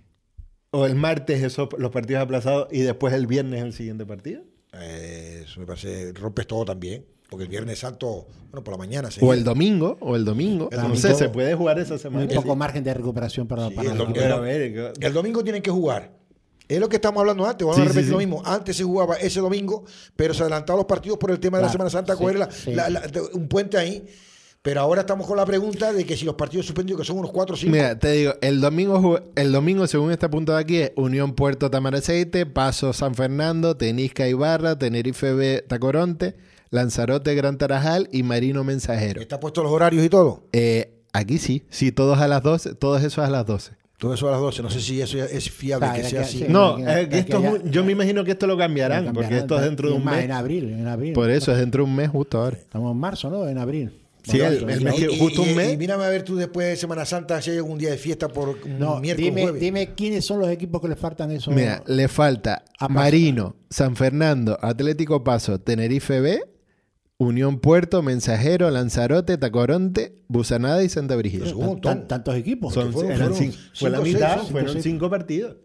O el martes esos, los partidos aplazados y después el viernes el siguiente partido. Eh, eso me parece, rompes todo también. Porque el Viernes Santo, bueno, por la mañana. O sería. el domingo, o el domingo. El no domingo- sé, se puede jugar esa Muy semana. poco margen de recuperación para, Sí, para el los domingo- equipos. Pero a ver, El domingo tienen que jugar. Es lo que estamos hablando antes, vamos Sí, a repetir sí, lo sí. mismo. Antes se jugaba ese domingo, pero se adelantaban los partidos por el tema de la Claro, Semana Santa, sí, coger la- sí. la- la- de- un puente ahí. Pero ahora estamos con la pregunta de que si los partidos suspendidos, que son unos cuatro o cinco. mira, te digo, el domingo, ju- el domingo según este punto de aquí, es Unión Puerto Tamaraceite, Paso San Fernando, Tenisca Ibarra, Tenerife B Tacoronte, Lanzarote Gran Tarajal y Marino Mensajero. Está puesto los horarios y todo. Eh, aquí sí, sí, todos a las doce, todos esos a las doce. Todo eso a las doce. No sé si eso ya es fiable Claro, que es sea que- así. sí. No, que- es que es que esto es ya- un- yo me imagino que esto lo cambiarán, Lo porque cambiarán, esto es dentro de y un más mes. En abril, en abril. Por eso es dentro de un mes justo ahora. Estamos en marzo, ¿no? En abril. Sí, Marzo, el- el ¿no? mes que- Y- justo un y- mes. Y mírame a ver tú después de Semana Santa si hay algún día de fiesta por un No, miércoles dime, jueves. dime quiénes son los equipos que le faltan eso. Mira, le falta A pasar. Marino, San Fernando, Atlético Paso, Tenerife B, Unión Puerto, Mensajero, Lanzarote, Tacoronte, Busanada y Santa Brígida. Eso. un Tan- montón. tan- tantos equipos. Son- fueron- eran fueron cinco- fue la cinco o seis, mitad, son cinco o fueron seis. cinco partidos.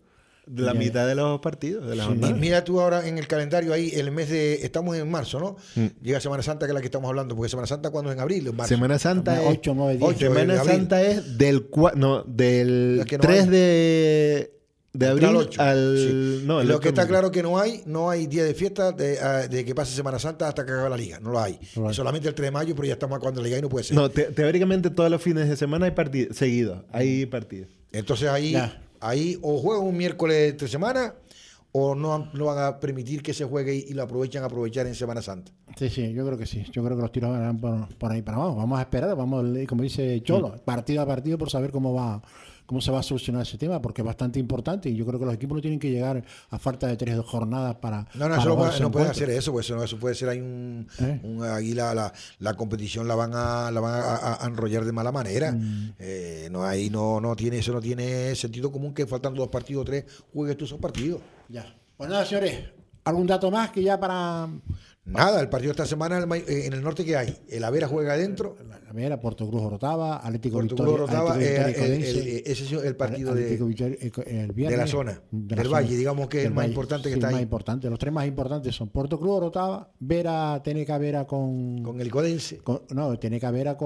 la Ya. mitad de los partidos. De la Sí. jornada. Y mira tú ahora en el calendario ahí, el mes de. Estamos en marzo, ¿no? Mm. Llega Semana Santa, que es la que estamos hablando, porque Semana Santa, ¿cuándo es? En abril, en marzo. Semana Santa es. ocho, nueve, diez. ocho de Semana abril. Santa es del, cua- no, del Es que no tres hay. de, de abril Al ocho. al. Sí. No, el Lo ocho que está mismo. claro que no hay, no hay día de fiesta de, ah, de que pase Semana Santa hasta que acabe la liga. No lo hay. No lo hay. Solamente el tres de mayo, pero ya estamos acabando la liga y no puede ser. No, te- teóricamente todos los fines de semana hay partidos seguidos. Hay partidos. Entonces ahí, Ya. ahí o juegan un miércoles entre semana o no, no van a permitir que se juegue y, y lo aprovechan a aprovechar en Semana Santa. Sí, sí, yo creo que sí. Yo creo que los tiros van por, por ahí para abajo. Vamos a esperar, vamos, como dice Cholo, Mm. partido a partido por saber cómo va, cómo se va a solucionar ese tema, porque es bastante importante y yo creo que los equipos no tienen que llegar a falta de tres jornadas para. No, no, para eso no, jugar puede- ese no pueden encuentro. hacer eso, pues eso, no- eso puede ser ahí un, ¿Eh? un- ahí la, la, la competición la van a la van a, a- a enrollar de mala manera. Mm. Eh, no ahí no, no tiene, eso no tiene sentido común que faltando dos partidos o tres juegues tú esos partidos. Ya. Pues nada, señores, ¿algún dato más que ya para Nada, el partido de esta semana el ma- eh, en el norte que hay, el Avera juega adentro, la Vera, Puerto Cruz Orotava, Atlético Puerto Victoria, Cruz Rotava, Atlético eh, Victoria el- Codense, el- ese es el partido de, Atlético Victoria, eh, el viernes, de la zona, de del zona, Valle, digamos que es el del más Valle. importante que Sí, está el más ahí. importante. Los tres más importantes son Puerto Cruz Orotava, Vera, Teneca Vera con, Con el Icodense. con- no, Teneca Vera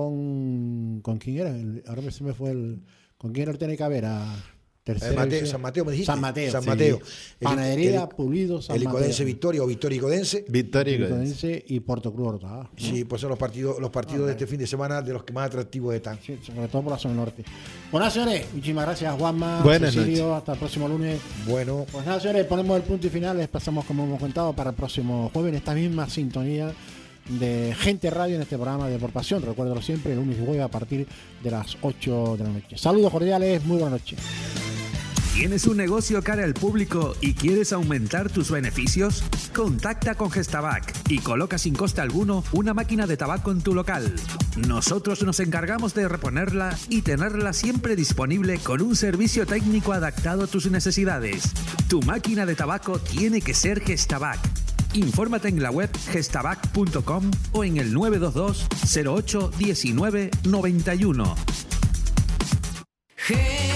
con ¿con quién era? El- ahora me- se me fue el ¿con quién era el Teneca Vera? Tercera Eh, Mateo- división. San Mateo me dijiste. San Mateo. San sí. Mateo. El- Panadería, el- Pulido, San El Icodense Mateo. Victoria o Victoria Icodense. Victoria y Atlético Codense. Codense y Puerto Cruz Orotava. Sí, pues son los partidos, los partidos de este fin de semana de los que más atractivos están. Sí, sobre todo por la zona norte. Bueno, señores, muchísimas gracias, Juanma, Buenas Cecilio, noches. hasta el próximo lunes. Bueno, Pues nada, señores, ponemos el punto y final. Les pasamos, como hemos contado, para el próximo jueves en esta misma sintonía de Gente Radio en este programa de Por Pasión. Recuérdalo siempre, el lunes y jueves a partir de las ocho de la noche. Saludos cordiales, muy buenas noches. ¿Tienes un negocio cara al público y quieres aumentar tus beneficios? Contacta con Gestabac y coloca sin coste alguno una máquina de tabaco en tu local. Nosotros nos encargamos de reponerla y tenerla siempre disponible con un servicio técnico adaptado a tus necesidades. Tu máquina de tabaco tiene que ser Gestabac. Infórmate en la web gestabac punto com o en el nueve dos dos cero ocho uno nueve nueve uno. Hey.